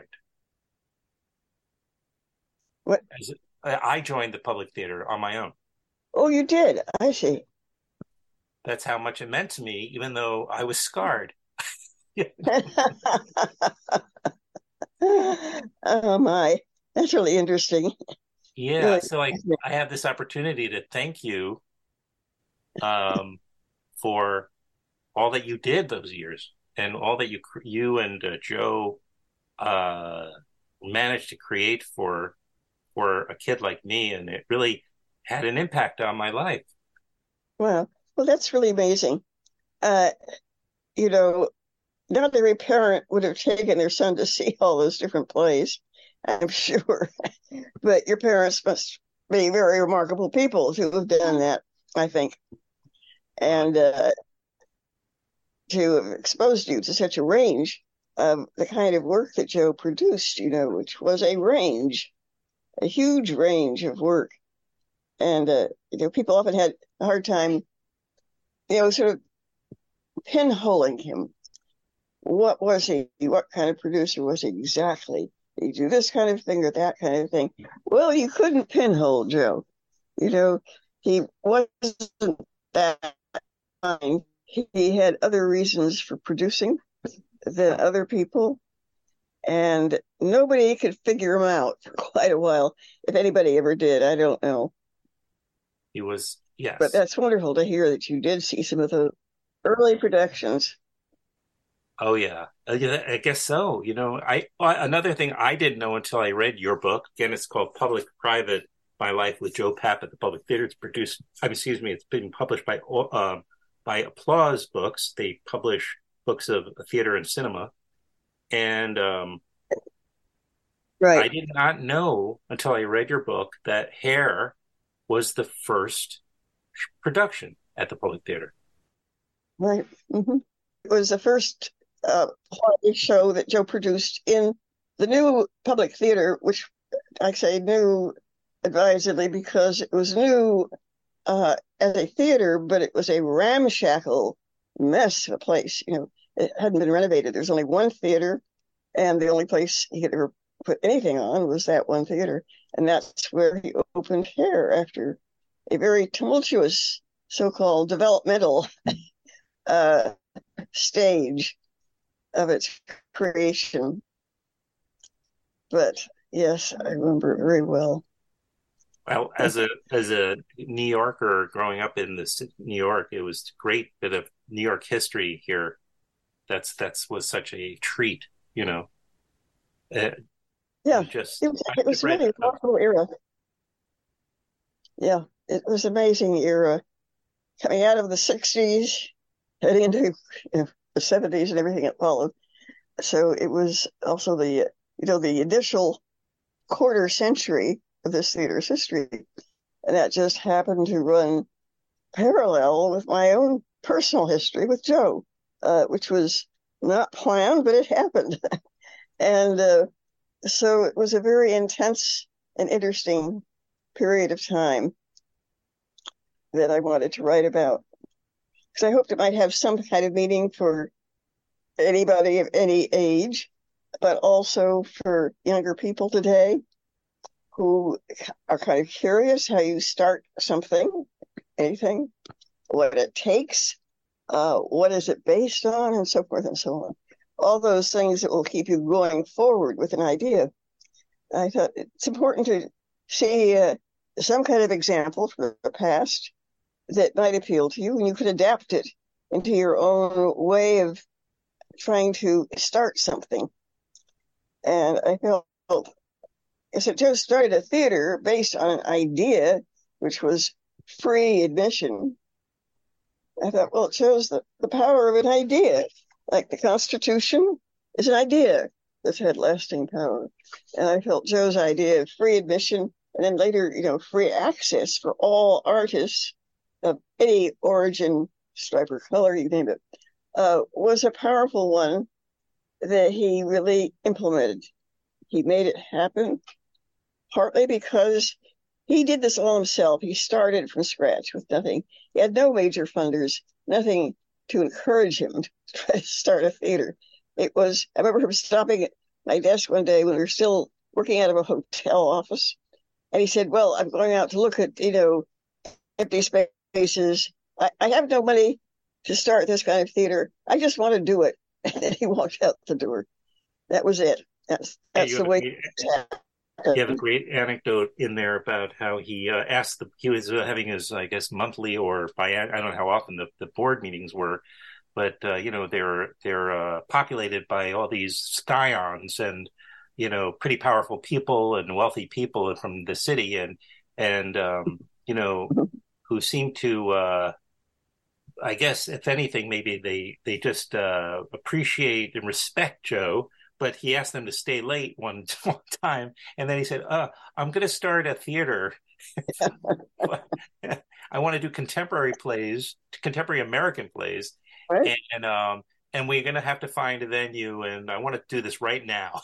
What? As a, I joined the Public Theater on my own. Oh, you did. I see. That's how much it meant to me, even though I was scarred. Oh my, that's really interesting. Yeah, Really. so I I have this opportunity to thank you um, for all that you did those years and all that you cr- you and uh, Joe uh, managed to create for for a kid like me, and it really had an impact on my life. Wow. Well, that's really amazing. Uh, you know, not every parent would have taken their son to see all those different plays, I'm sure. But your parents must be very remarkable people to have done that, I think. And uh, to have exposed you to such a range of the kind of work that Joe produced, you know, which was a range, a huge range of work. And, uh, you know, people often had a hard time, you know, sort of pinholing him. What was he? What kind of producer was he exactly? Did he do this kind of thing or that kind of thing? Well, you couldn't pinhole Joe. You know, he wasn't that kind. He had other reasons for producing than other people. And nobody could figure him out for quite a while. If anybody ever did, I don't know. He was, yes. But that's wonderful to hear that you did see some of the early productions. Oh yeah, Uh, yeah, I guess so. You know, I uh, another thing I didn't know until I read your book. Again, it's called Public Private: My Life with Joe Papp at the Public Theater. It's produced. I mean, excuse me. It's been published by uh, by Applause Books. They publish books of theater and cinema, and um, right. I did not know until I read your book that Hair was the first production at the Public Theater. Right. Mm-hmm. It was the first uh, holiday show that Joe produced in the new Public Theater, which I say new advisedly because it was new uh, as a theater, but it was a ramshackle mess of a place. You know, it hadn't been renovated. There's only one theater, and the only place he could ever put anything on was that one theater, and that's where he opened Hair after a very tumultuous so-called developmental uh, stage of its creation. But yes, I remember it very well. Well, as a as a New Yorker growing up in this New York, it was a great bit of New York history here. That's that's was such a treat, you know. Uh, yeah, just it was, it was really a wonderful era. Yeah, it was an amazing era. coming out of the sixties, heading into you know, the seventies and everything that followed. So it was also the, you know, the initial quarter century of this theater's history. And that just happened to run parallel with my own personal history with Joe, uh, which was not planned, but it happened. and uh, so it was a very intense and interesting period of time that I wanted to write about. Because I hoped it might have some kind of meaning for anybody of any age, but also for younger people today who are kind of curious how you start something, anything, what it takes, uh, what is it based on, and so forth and so on. All those things that will keep you going forward with an idea. I thought it's important to see uh, some kind of example from the past that might appeal to you, and you could adapt it into your own way of trying to start something. And I felt, as it just started a theater based on an idea, which was free admission, I thought, well, it shows the, the power of an idea. Like the Constitution is an idea that's had lasting power. And I felt Joe's idea of free admission, and then later, you know, free access for all artists of any origin, stripe, or color, you name it, uh, was a powerful one that he really implemented. He made it happen, partly because he did this all himself. He started from scratch with nothing. He had no major funders, nothing to encourage him to try to start a theater. It was, I remember him stopping at my desk one day when we were still working out of a hotel office. And he said, well, I'm going out to look at, you know, empty spaces. I, I have no money to start this kind of theater. I just want to do it. And then he walked out the door. That was it. That's, that's yeah, the way you, you have a great anecdote in there about how he uh, asked the, he was uh, having his, I guess, monthly or by, I don't know how often the, the board meetings were, but, uh, you know, they're, they're uh, populated by all these scions and, you know, pretty powerful people and wealthy people from the city and, and, um, you know, who seem to, uh, I guess, if anything, maybe they, they just uh, appreciate and respect Joe. But he asked them to stay late one, one time. And then he said, uh, I'm going to start a theater. I want to do contemporary plays, contemporary American plays. Right. And, and, um, and we're going to have to find a venue. And I want to do this right now.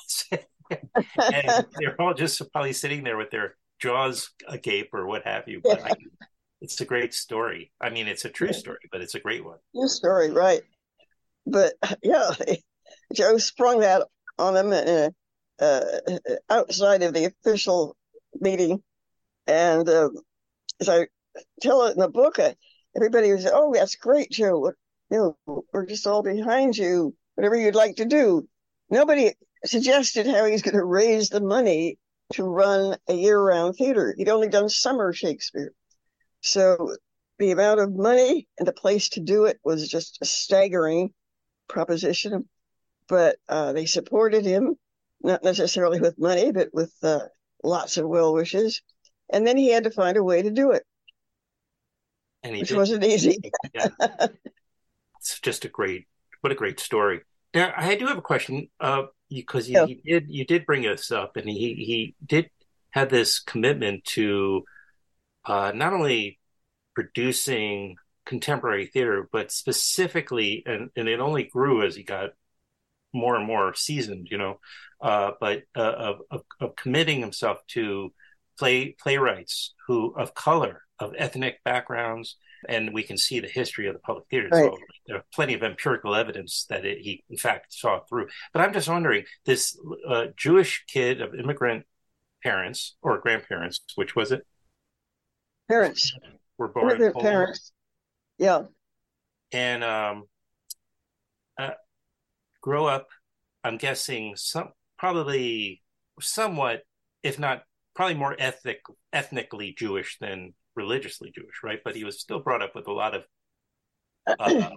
And they're all just probably sitting there with their jaws agape or what have you. But yeah. I, it's a great story. I mean, it's a true yeah. story, but it's a great one. True story, right. But yeah, Joe sprung that on them uh, uh, outside of the official meeting. And uh, as I tell it in the book, uh, everybody was, oh, that's great, Joe. You know, we're just all behind you, whatever you'd like to do. Nobody suggested how he's going to raise the money to run a year-round theater. He'd only done summer Shakespeare. So the amount of money and the place to do it was just a staggering proposition. But uh, they supported him, not necessarily with money, but with uh, lots of well wishes. And then he had to find a way to do it, and he which did. wasn't easy. Yeah. It's just a great, what a great story. Now, I do have a question, uh, because you, yeah. you did you did bring us up, and he he did have this commitment to uh, not only producing contemporary theater, but specifically, and, and it only grew as he got more and more seasoned, you know, uh, but uh, of, of, of committing himself to play playwrights who of color, of ethnic backgrounds, and we can see the history of the public theater. Right. So there are plenty of empirical evidence that it, he, in fact, saw through. But I'm just wondering, this uh, Jewish kid of immigrant parents or grandparents, which was it? Parents. Were born immigrant parents. Yeah. And um, uh, grow up, I'm guessing, some probably somewhat, if not probably more ethnic, ethnically Jewish than religiously Jewish, right? But he was still brought up with a lot of uh,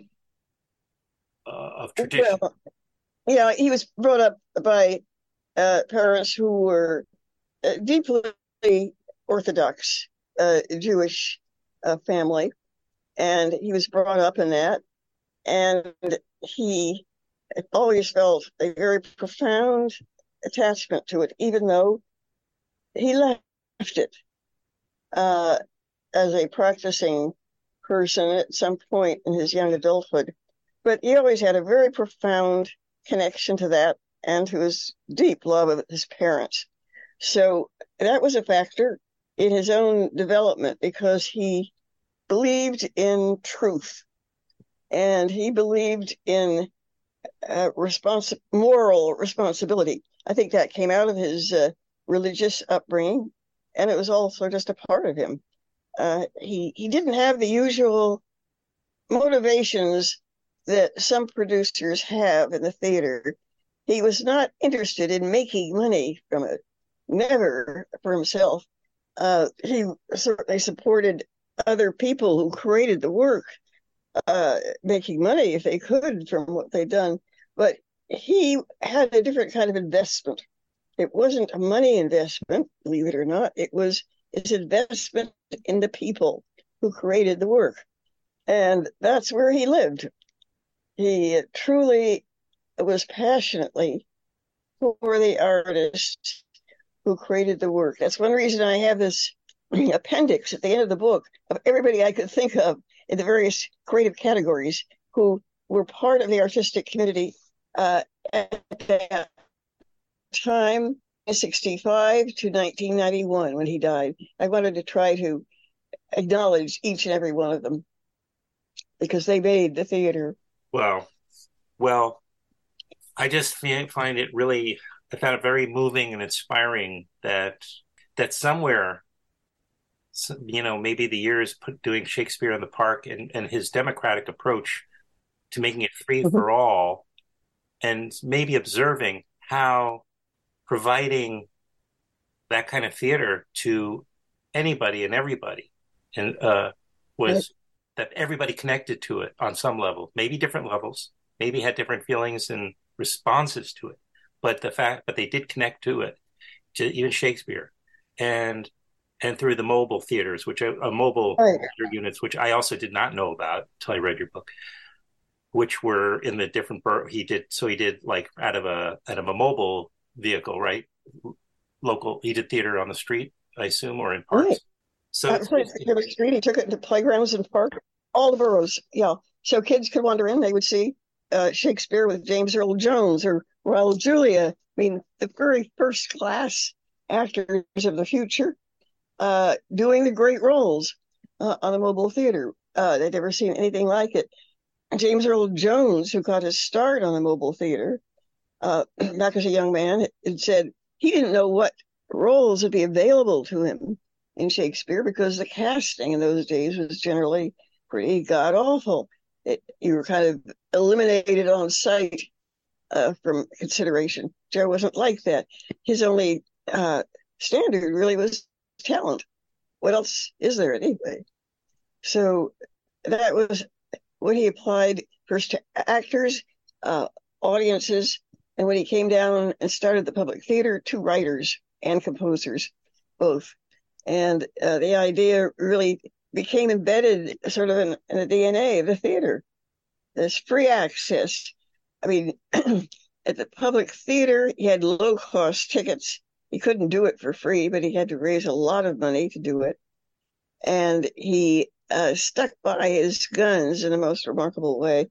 uh, of tradition. Well, yeah, he was brought up by uh, parents who were uh, deeply Orthodox uh, Jewish uh, family, and he was brought up in that, and he always felt a very profound attachment to it, even though he left it uh, as a practicing person at some point in his young adulthood. But he always had a very profound connection to that and to his deep love of his parents. So that was a factor in his own development, because he believed in truth, and he believed in uh, respons- moral responsibility. I think that came out of his uh, religious upbringing, and it was also just a part of him. Uh, he he didn't have the usual motivations that some producers have in the theater. He was not interested in making money from it, never for himself. Uh, he certainly supported other people who created the work, uh, making money if they could from what they'd done. But he had a different kind of investment. It wasn't a money investment, believe it or not. It was his investment in the people who created the work. And that's where he lived. He truly was passionately for the artists who created the work. That's one reason I have this appendix at the end of the book of everybody I could think of in the various creative categories who were part of the artistic community uh, at that time, sixty-five to nineteen ninety-one, when he died. I wanted to try to acknowledge each and every one of them because they made the theater. Wow. Well, I just find it really, I found it very moving and inspiring that that somewhere, you know, maybe the years put doing Shakespeare in the Park and, and his democratic approach to making it free mm-hmm. for all, and maybe observing how providing that kind of theater to anybody and everybody and uh, was that everybody connected to it on some level, maybe different levels, maybe had different feelings and responses to it. But the fact that they did connect to it, to even Shakespeare, and and through the mobile theaters, which are uh, mobile right. theater units, which I also did not know about until I read your book, which were in the different he did. So he did like out of a out of a mobile vehicle, right? Local. He did theater on the street, I assume, or in parks. Right. So uh, the street. He took it into playgrounds and parks, all the boroughs. Yeah, so kids could wander in. They would see uh, Shakespeare with James Earl Jones or Raul Julia. I mean, the very first class actors of the future uh, doing the great roles uh, on a mobile theater. Uh, they'd never seen anything like it. James Earl Jones, who got his start on a mobile theater uh, back as a young man, had said he didn't know what roles would be available to him in Shakespeare because the casting in those days was generally pretty god-awful. It, you were kind of eliminated on sight uh, from consideration. Joe wasn't like that. His only uh, standard really was talent. What else is there anyway? So that was when he applied first to actors, uh, audiences, and when he came down and started the public theater, to writers and composers, both. And uh, the idea really became embedded sort of in, in the D N A of the theater. There's free access. I mean, at the public theater, he had low-cost tickets. He couldn't do it for free, but he had to raise a lot of money to do it. And he uh, stuck by his guns in the most remarkable way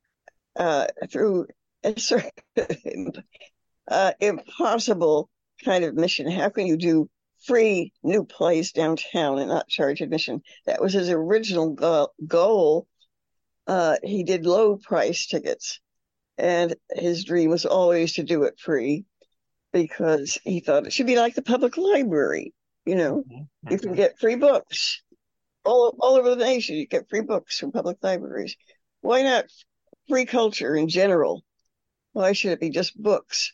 uh, through a sort of uh, impossible kind of mission. How can you do free new plays downtown and not charge admission? That was his original go- goal. Uh, he did low price tickets, and his dream was always to do it free because he thought it should be like the public library. You know, mm-hmm. You can get free books all, all over the nation. You get free books from public libraries. Why not free culture in general? Why should it be just books?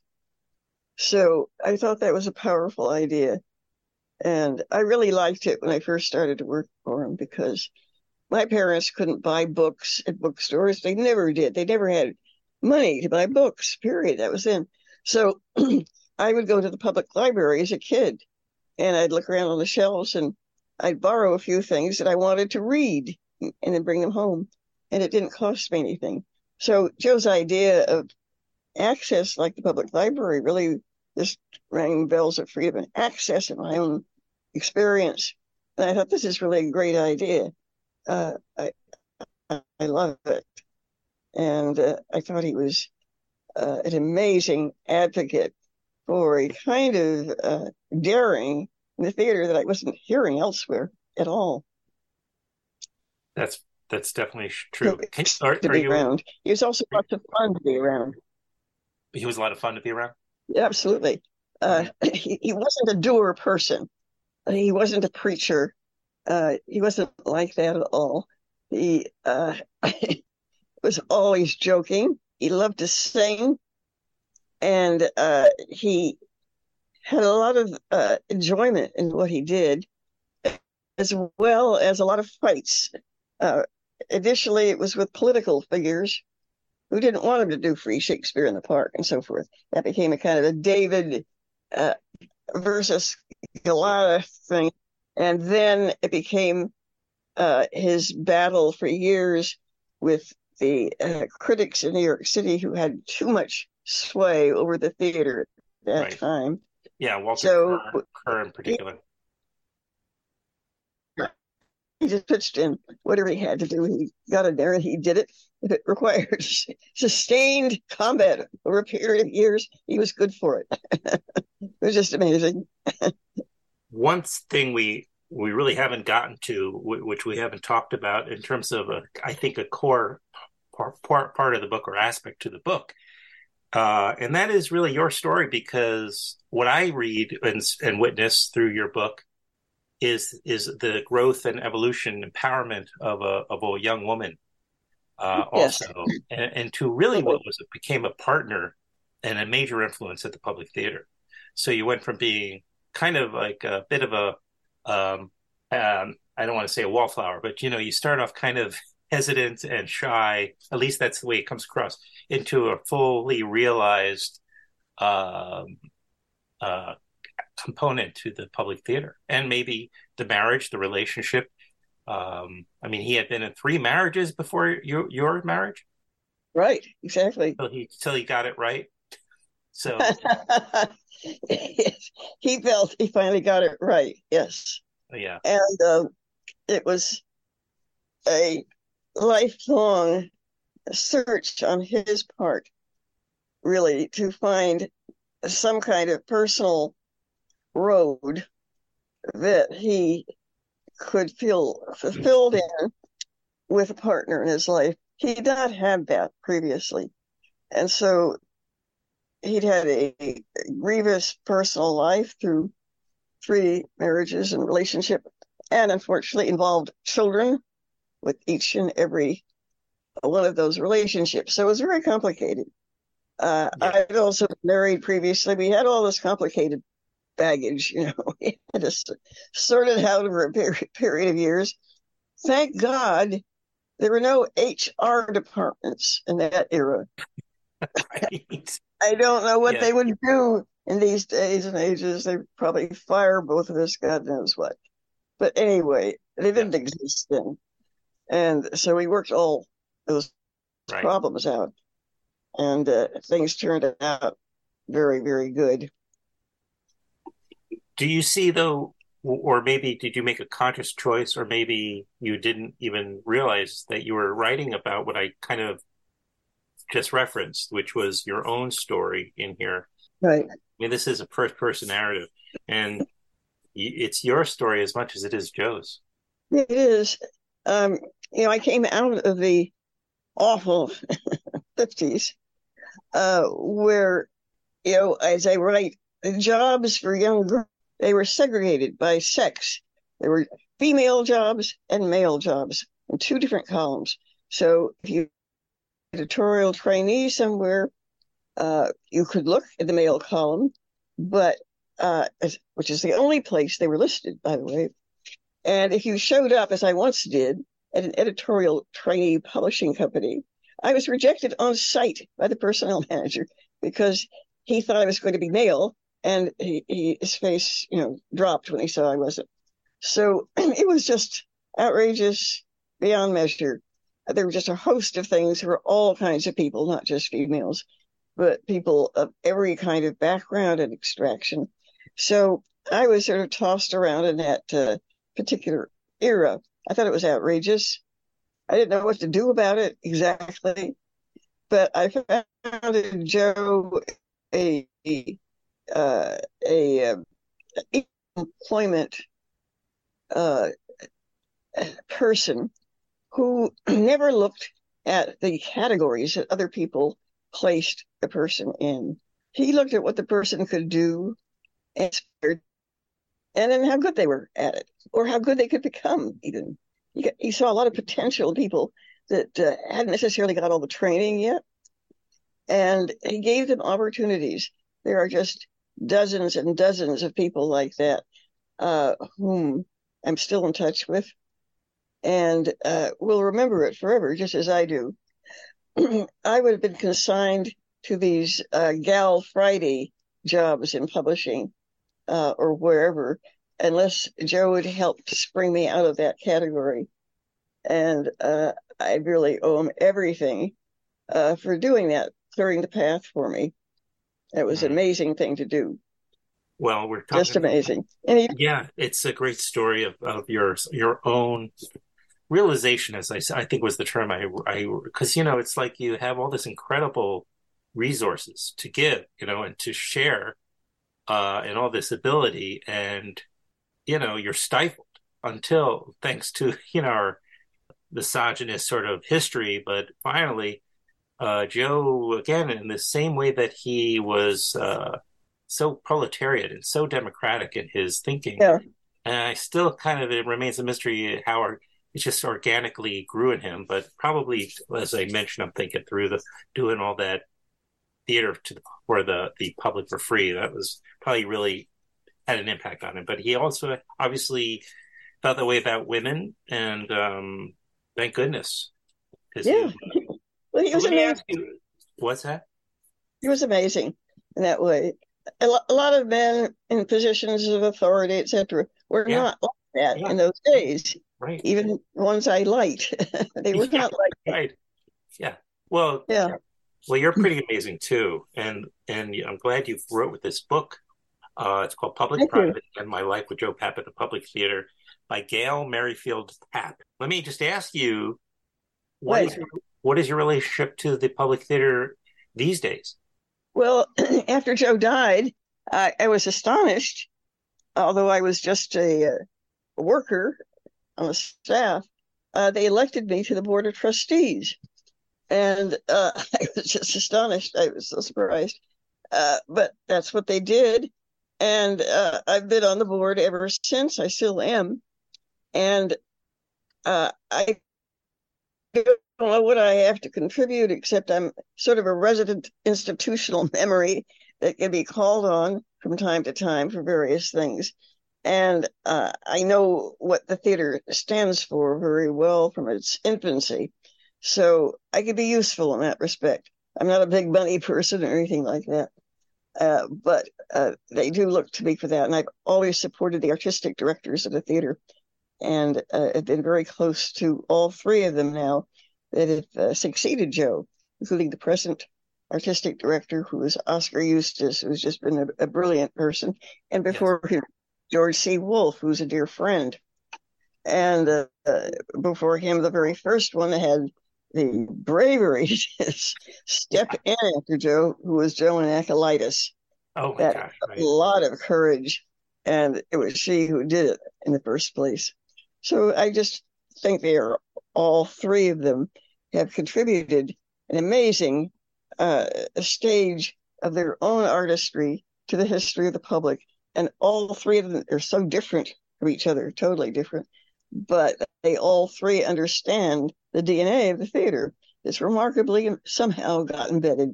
So I thought that was a powerful idea. And I really liked it when I first started to work for him because my parents couldn't buy books at bookstores. They never did. They never had money to buy books, period. That was then. So I would go to the public library as a kid, and I'd look around on the shelves, and I'd borrow a few things that I wanted to read. and then bring them home. And it didn't cost me anything. So Joe's idea of access, like the public library, really just rang bells of freedom and access in my own experience. And I thought, this is really a great idea. Uh, I, I love it. And uh, I thought he was uh, an amazing advocate for a kind of uh, daring in the theater that I wasn't hearing elsewhere at all. That's that's definitely true. Can, are, to are be you, around. He was also lots of fun to be around. He was a lot of fun to be around? Yeah, absolutely. Uh, he, he wasn't a doer person. He wasn't a preacher. Uh, he wasn't like that at all. He uh, was always joking. He loved to sing. And uh, he had a lot of uh, enjoyment in what he did, as well as a lot of fights. Uh, initially, it was with political figures who didn't want him to do free Shakespeare in the Park and so forth. That became a kind of a David uh, versus Goliath thing. And then it became uh, his battle for years with the uh, critics in New York City who had too much sway over the theater at that Right. time. Yeah, Walter So- Kerr, Kerr in particular. He just pitched in whatever he had to do. He got in there and he did it. If it required sustained combat over a period of years, he was good for it. It was just amazing. One thing we we really haven't gotten to, wh- which we haven't talked about in terms of, a, I think, a core part, part, part of the book or aspect to the book, uh, and that is really your story, because what I read and, and witness through your book is is the growth and evolution, empowerment of a of a young woman, uh, Yes. also, and, and to really what was it became a partner and a major influence at the Public Theater. So you went from being kind of like a bit of a, um, um, I don't want to say a wallflower, but you know, you start off kind of hesitant and shy. At least that's the way it comes across, into a fully realized um, uh, component to the Public Theater, and maybe the marriage, the relationship. Um, I mean, he had been in three marriages before your your marriage. Right, exactly. Till he till he got it right. So He felt he finally got it right. Yes. yeah, And um, it was a lifelong search on his part, really, to find some kind of personal road that he could feel fulfilled in with a partner in his life. He did not have that previously. And so he'd had a, a grievous personal life through three marriages and relationship, and unfortunately involved children with each and every one of those relationships. So it was very complicated. Uh, Yeah. I'd also been married previously. We had all this complicated baggage, you know, we had to s- sort it out over a period, period of years. Thank God there were no H R departments in that era. right. I don't know what Yeah. they would do in these days and ages. They'd probably fire both of us, God knows what. But anyway, they didn't exist then. And so we worked all those Right. problems out. And uh, things turned out very, very good. Do you see, though, or maybe did you make a conscious choice, or maybe you didn't even realize that you were writing about what I kind of just referenced, which was your own story in here? Right. I mean, this is a first-person narrative, and y- it's your story as much as it is Joe's. It is. Um, you know, I came out of the awful fifties uh, where, you know, as I write, the jobs for young girls, they were segregated by sex. There were female jobs and male jobs in two different columns. So if you editorial trainee somewhere, uh, you could look at the male column, but uh, as, which is the only place they were listed, by the way. And if you showed up, as I once did, at an editorial trainee publishing company, I was rejected on site by the personnel manager because he thought I was going to be male, and he, he his face, you know, dropped when he saw I wasn't. So it was just outrageous, beyond measure. There were just a host of things. There were all kinds of people, not just females, but people of every kind of background and extraction. So I was sort of tossed around in that uh, particular era. I thought it was outrageous. I didn't know what to do about it exactly, but I found in Joe a uh, a uh, employment uh, person who never looked at the categories that other people placed the person in. He looked at what the person could do and then how good they were at it, or how good they could become even. He, got, he saw a lot of potential people that uh, hadn't necessarily got all the training yet, and he gave them opportunities. There are just dozens and dozens of people like that uh, whom I'm still in touch with, and uh, will remember it forever, just as I do. I would have been consigned to these uh, Gal Friday jobs in publishing uh, or wherever, unless Joe would help spring me out of that category. And uh, I really owe him everything uh, for doing that, clearing the path for me. It was an amazing thing to do. Well, we're talking just amazing. And he, yeah, it's a great story of, of your your own realization, as I I think was the term I I because you know it's like you have all this incredible resources to give, you know, and to share, uh, and all this ability, and you know you're stifled until, thanks to you know our misogynist sort of history, but finally, uh, Joe, again, in the same way that he was uh, so proletariat and so democratic in his thinking, yeah. and I still kind of, it remains a mystery how our, it just organically grew in him, but probably, as I mentioned, I'm thinking through the doing all that theater to the, for the, the public for free. That was probably really had an impact on him. But he also obviously felt that way about women, and um, thank goodness. Yeah. He, well, he was let me amazing. ask you, what's that? He was amazing in that way. A, lo- a lot of men in positions of authority, et cetera, were Yeah. not like that Yeah. in those days. Right. Even ones I liked, they were Yeah, not like that. right. Yeah. Well, Yeah. well, you're pretty amazing too, and and I'm glad you wrote with this book. Uh, it's called Public Thank you. Private and My Life with Joe Papp at the Public Theater by Gail Merrifield Papp. Let me just ask you, what Right. is your, what is your relationship to the public theater these days? Well, after Joe died, I, I was astonished, although I was just a, uh, a worker on the staff. Uh, they elected me to the Board of Trustees. And uh, I was just astonished. I was so surprised. Uh, but that's what they did. And uh, I've been on the board ever since. I still am. And uh, I don't know what I have to contribute, except I'm sort of a resident institutional memory that can be called on from time to time for various things. And uh, I know what the theater stands for very well from its infancy. So I could be useful in that respect. I'm not a big money person or anything like that. Uh, but uh, they do look to me for that. And I've always supported the artistic directors of the theater, and uh, have been very close to all three of them now that have uh, succeeded Joe, including the present artistic director, who is Oscar Eustace, who's just been a, a brilliant person. And before him, George C. Wolfe, who's a dear friend. And uh, uh, before him, the very first one had the bravery to step in after Joe, who was Joan Acolytus. Oh my that gosh! Right. A lot of courage, and it was she who did it in the first place. So I just think they are, all three of them have contributed an amazing uh, stage of their own artistry to the history of the public, and all three of them are so different from each other, totally different. But they all three understand the D N A of the theater. It's remarkably somehow got embedded.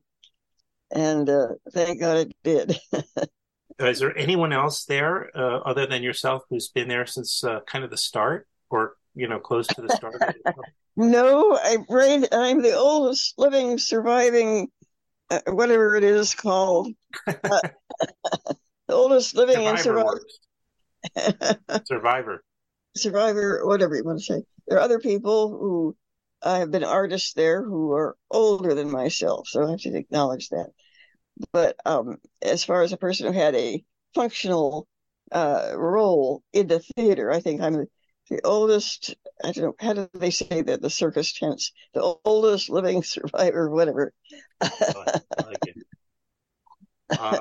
And uh, thank God it did. Is there anyone else there uh, other than yourself who's been there since uh, kind of the start, or, you know, close to the start? No, I'm, right, I'm the oldest living, surviving, uh, whatever it is called. Uh, the oldest living and surviving. Survivor. Survivor, whatever you want to say. there are other people who uh, have been artists there who are older than myself, so I have to acknowledge that. But um, as far as a person who had a functional uh, role in the theater, I think I'm the, the oldest. I don't know, how do they say that, the circus tense? The oldest living survivor, whatever. I like it. Um,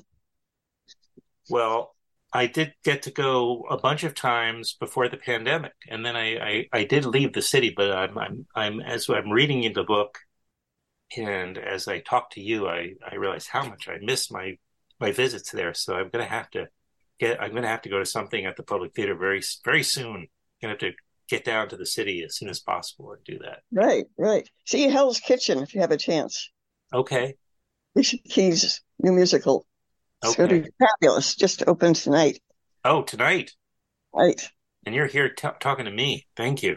well, I did get to go a bunch of times before the pandemic, and then I, I, I did leave the city. But I'm I'm I'm as I'm reading in the book, and as I talk to you, I I realize how much I miss my my visits there. So I'm gonna have to get I'm gonna have to go to something at the Public Theater very very soon. I'm gonna have to get down to the city as soon as possible and do that. Right, right. See Hell's Kitchen if you have a chance. Okay. Alicia Keys' new musical. It's Okay. going to be fabulous. Just opened tonight. Oh, tonight. Right. And you're here t- talking to me. Thank you.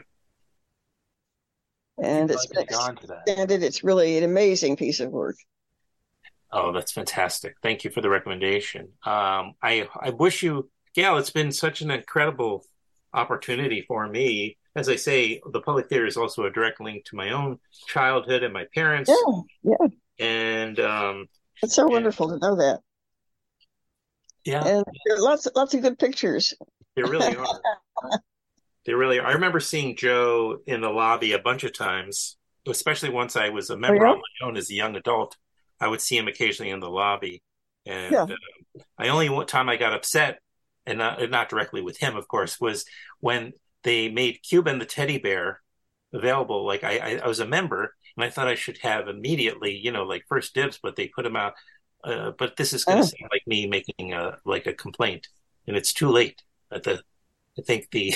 And it's been extended. It's really an amazing piece of work. Oh, that's fantastic. Thank you for the recommendation. Um, I I wish you, Gail, it's been such an incredible opportunity for me. As I say, the Public Theater is also a direct link to my own childhood and my parents. Yeah, yeah. And um, it's so wonderful to know that. Yeah. And there are lots, lots of good pictures. There really are. They really are. I remember seeing Joe in the lobby a bunch of times, especially once I was a member oh, yeah? on my own as a young adult. I would see him occasionally in the lobby. And yeah. uh, I only one time I got upset, and not, not directly with him, of course, was when they made Cuban the teddy bear available. Like I, I, I was a member, and I thought I should have immediately, you know, like first dibs, but they put him out. Uh, but this is going to oh. sound like me making a like a complaint, and it's too late. At the, I think the.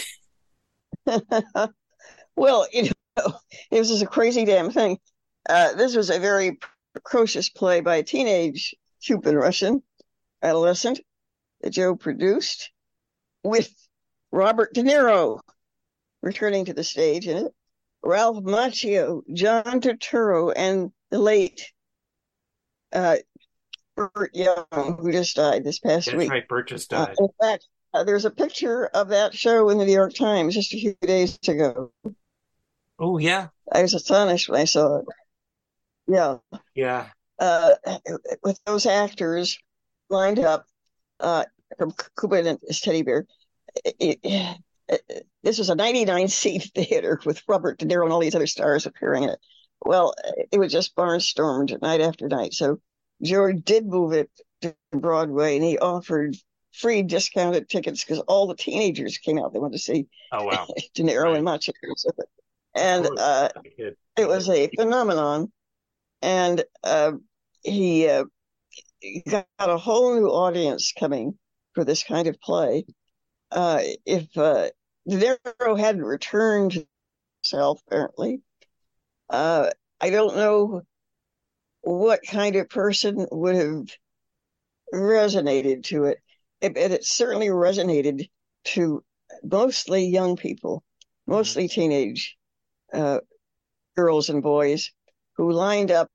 Well, you know, it was just a crazy damn thing. Uh, this was a very precocious play by a teenage Cuban Russian adolescent that Joe produced with Robert De Niro returning to the stage in it, Ralph Macchio, John Turturro, and the late uh, Burt Young, who just died this past That's week. Right, Burt just died. Uh, in fact, uh, there's a picture of that show in the New York Times just a few days ago. Oh, yeah. I was astonished when I saw it. Yeah. Yeah. Uh, with those actors lined up uh, from Cuban and his teddy bear. It, it, it, this was a ninety-nine seat theater with Robert De Niro and all these other stars appearing in it. Well, it was just barnstormed night after night. So Joe did move it to Broadway, and he offered free discounted tickets because all the teenagers came out. They wanted to see oh, wow. De Niro right. and Macchio. And uh, it was a phenomenon. And uh, he, uh, he got a whole new audience coming for this kind of play. Uh, if uh, De Niro hadn't returned himself, apparently, uh, I don't know what kind of person would have resonated to it. It, it certainly resonated to mostly young people, mostly teenage uh, girls and boys who lined up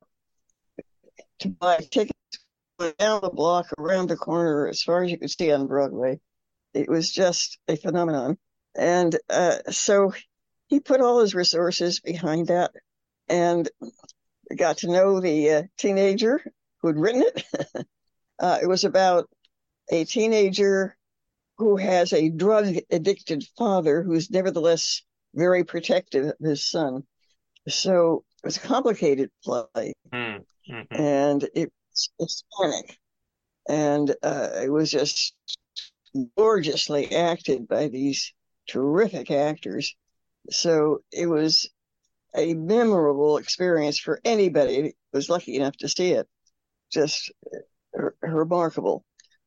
to buy tickets down the block, around the corner, as far as you could see on Broadway. It was just a phenomenon. And uh, so he put all his resources behind that and got to know the uh, teenager who had written it. uh, it was about a teenager who has a drug-addicted father who's nevertheless very protective of his son. So it was a complicated play, mm-hmm. and it, it's panic. And uh, it was just gorgeously acted by these terrific actors. So it was a memorable experience for anybody who was lucky enough to see it. Just r- remarkable.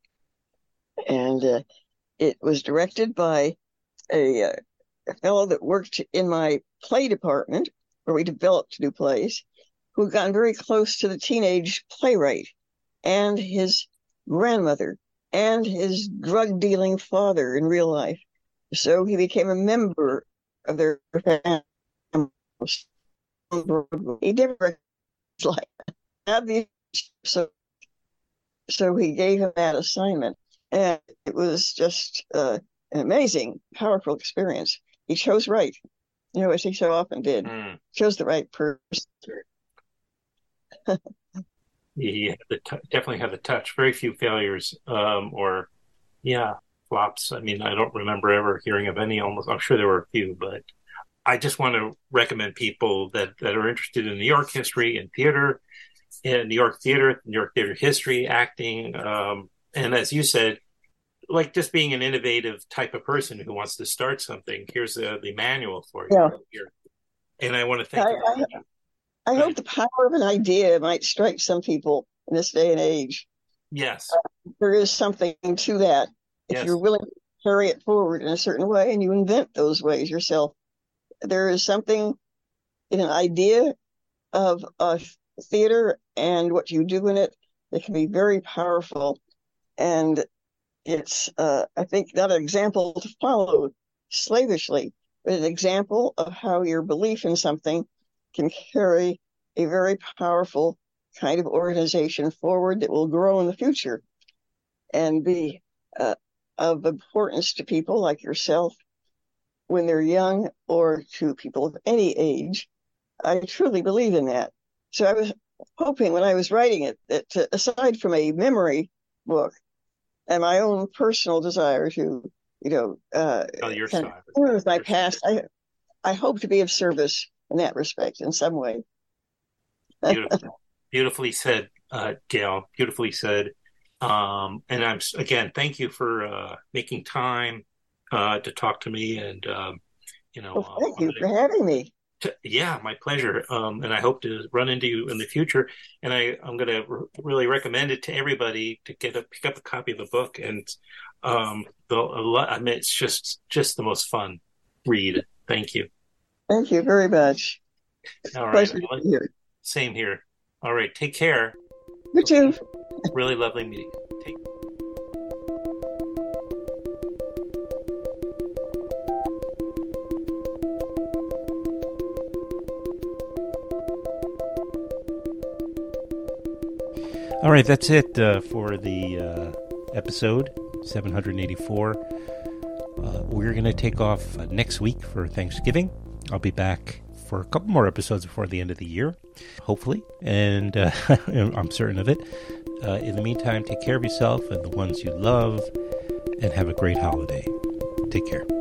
And uh, it was directed by a, uh, a fellow that worked in my play department, where we developed new plays, who had gotten very close to the teenage playwright and his grandmother and his drug-dealing father in real life. So he became a member of their family. He never like had the so so he gave him that assignment, and it was just uh, an amazing, powerful experience. He chose right. you know, as he so often did. Mm. Chose the right person. He had the t- definitely had the touch. Very few failures, um, or yeah, flops. I mean, I don't remember ever hearing of any. Almost, I'm sure there were a few, but I just want to recommend people that, that are interested in New York history and theater, in New York theater, New York theater history, acting, um, and as you said, like just being an innovative type of person who wants to start something. Here's the, the manual for you. Yeah. Here. And I want to thank I, you. I, I hope the power of an idea might strike some people in this day and age. Yes. Uh, there is something to that. If yes. you're willing to carry it forward in a certain way and you invent those ways yourself, there is something in an idea of a theater and what you do in it that can be very powerful. And it's, uh, I think, not an example to follow slavishly, but an example of how your belief in something can carry a very powerful kind of organization forward that will grow in the future and be uh, of importance to people like yourself when they're young or to people of any age. I truly believe in that. So I was hoping when I was writing it that uh, aside from a memory book and my own personal desire to, you know, uh, oh, your kind side. of with my past, I, I hope to be of service in that respect in some way. Beautiful. Beautifully said, uh, Gail. Beautifully said. Um, and I'm again, thank you for uh, making time uh, to talk to me. And um, you know, well, thank uh, you for having me. To, yeah, my pleasure. Um, and I hope to run into you in the future. And I, I'm going to r- really recommend it to everybody to get a pick up a copy of the book. And um, the, I mean, it's just just the most fun read. Thank you. Thank you very much. All right. Pleasure to be here. Same here. All right. Take care. You too. Really lovely meeting you. Take All right, that's it uh, for the uh, episode seven eighty-four. Uh, we're going to take off uh, next week for Thanksgiving. I'll be back for a couple more episodes before the end of the year, hopefully, and uh, I'm certain of it. Uh, in the meantime, take care of yourself and the ones you love, and have a great holiday. Take care.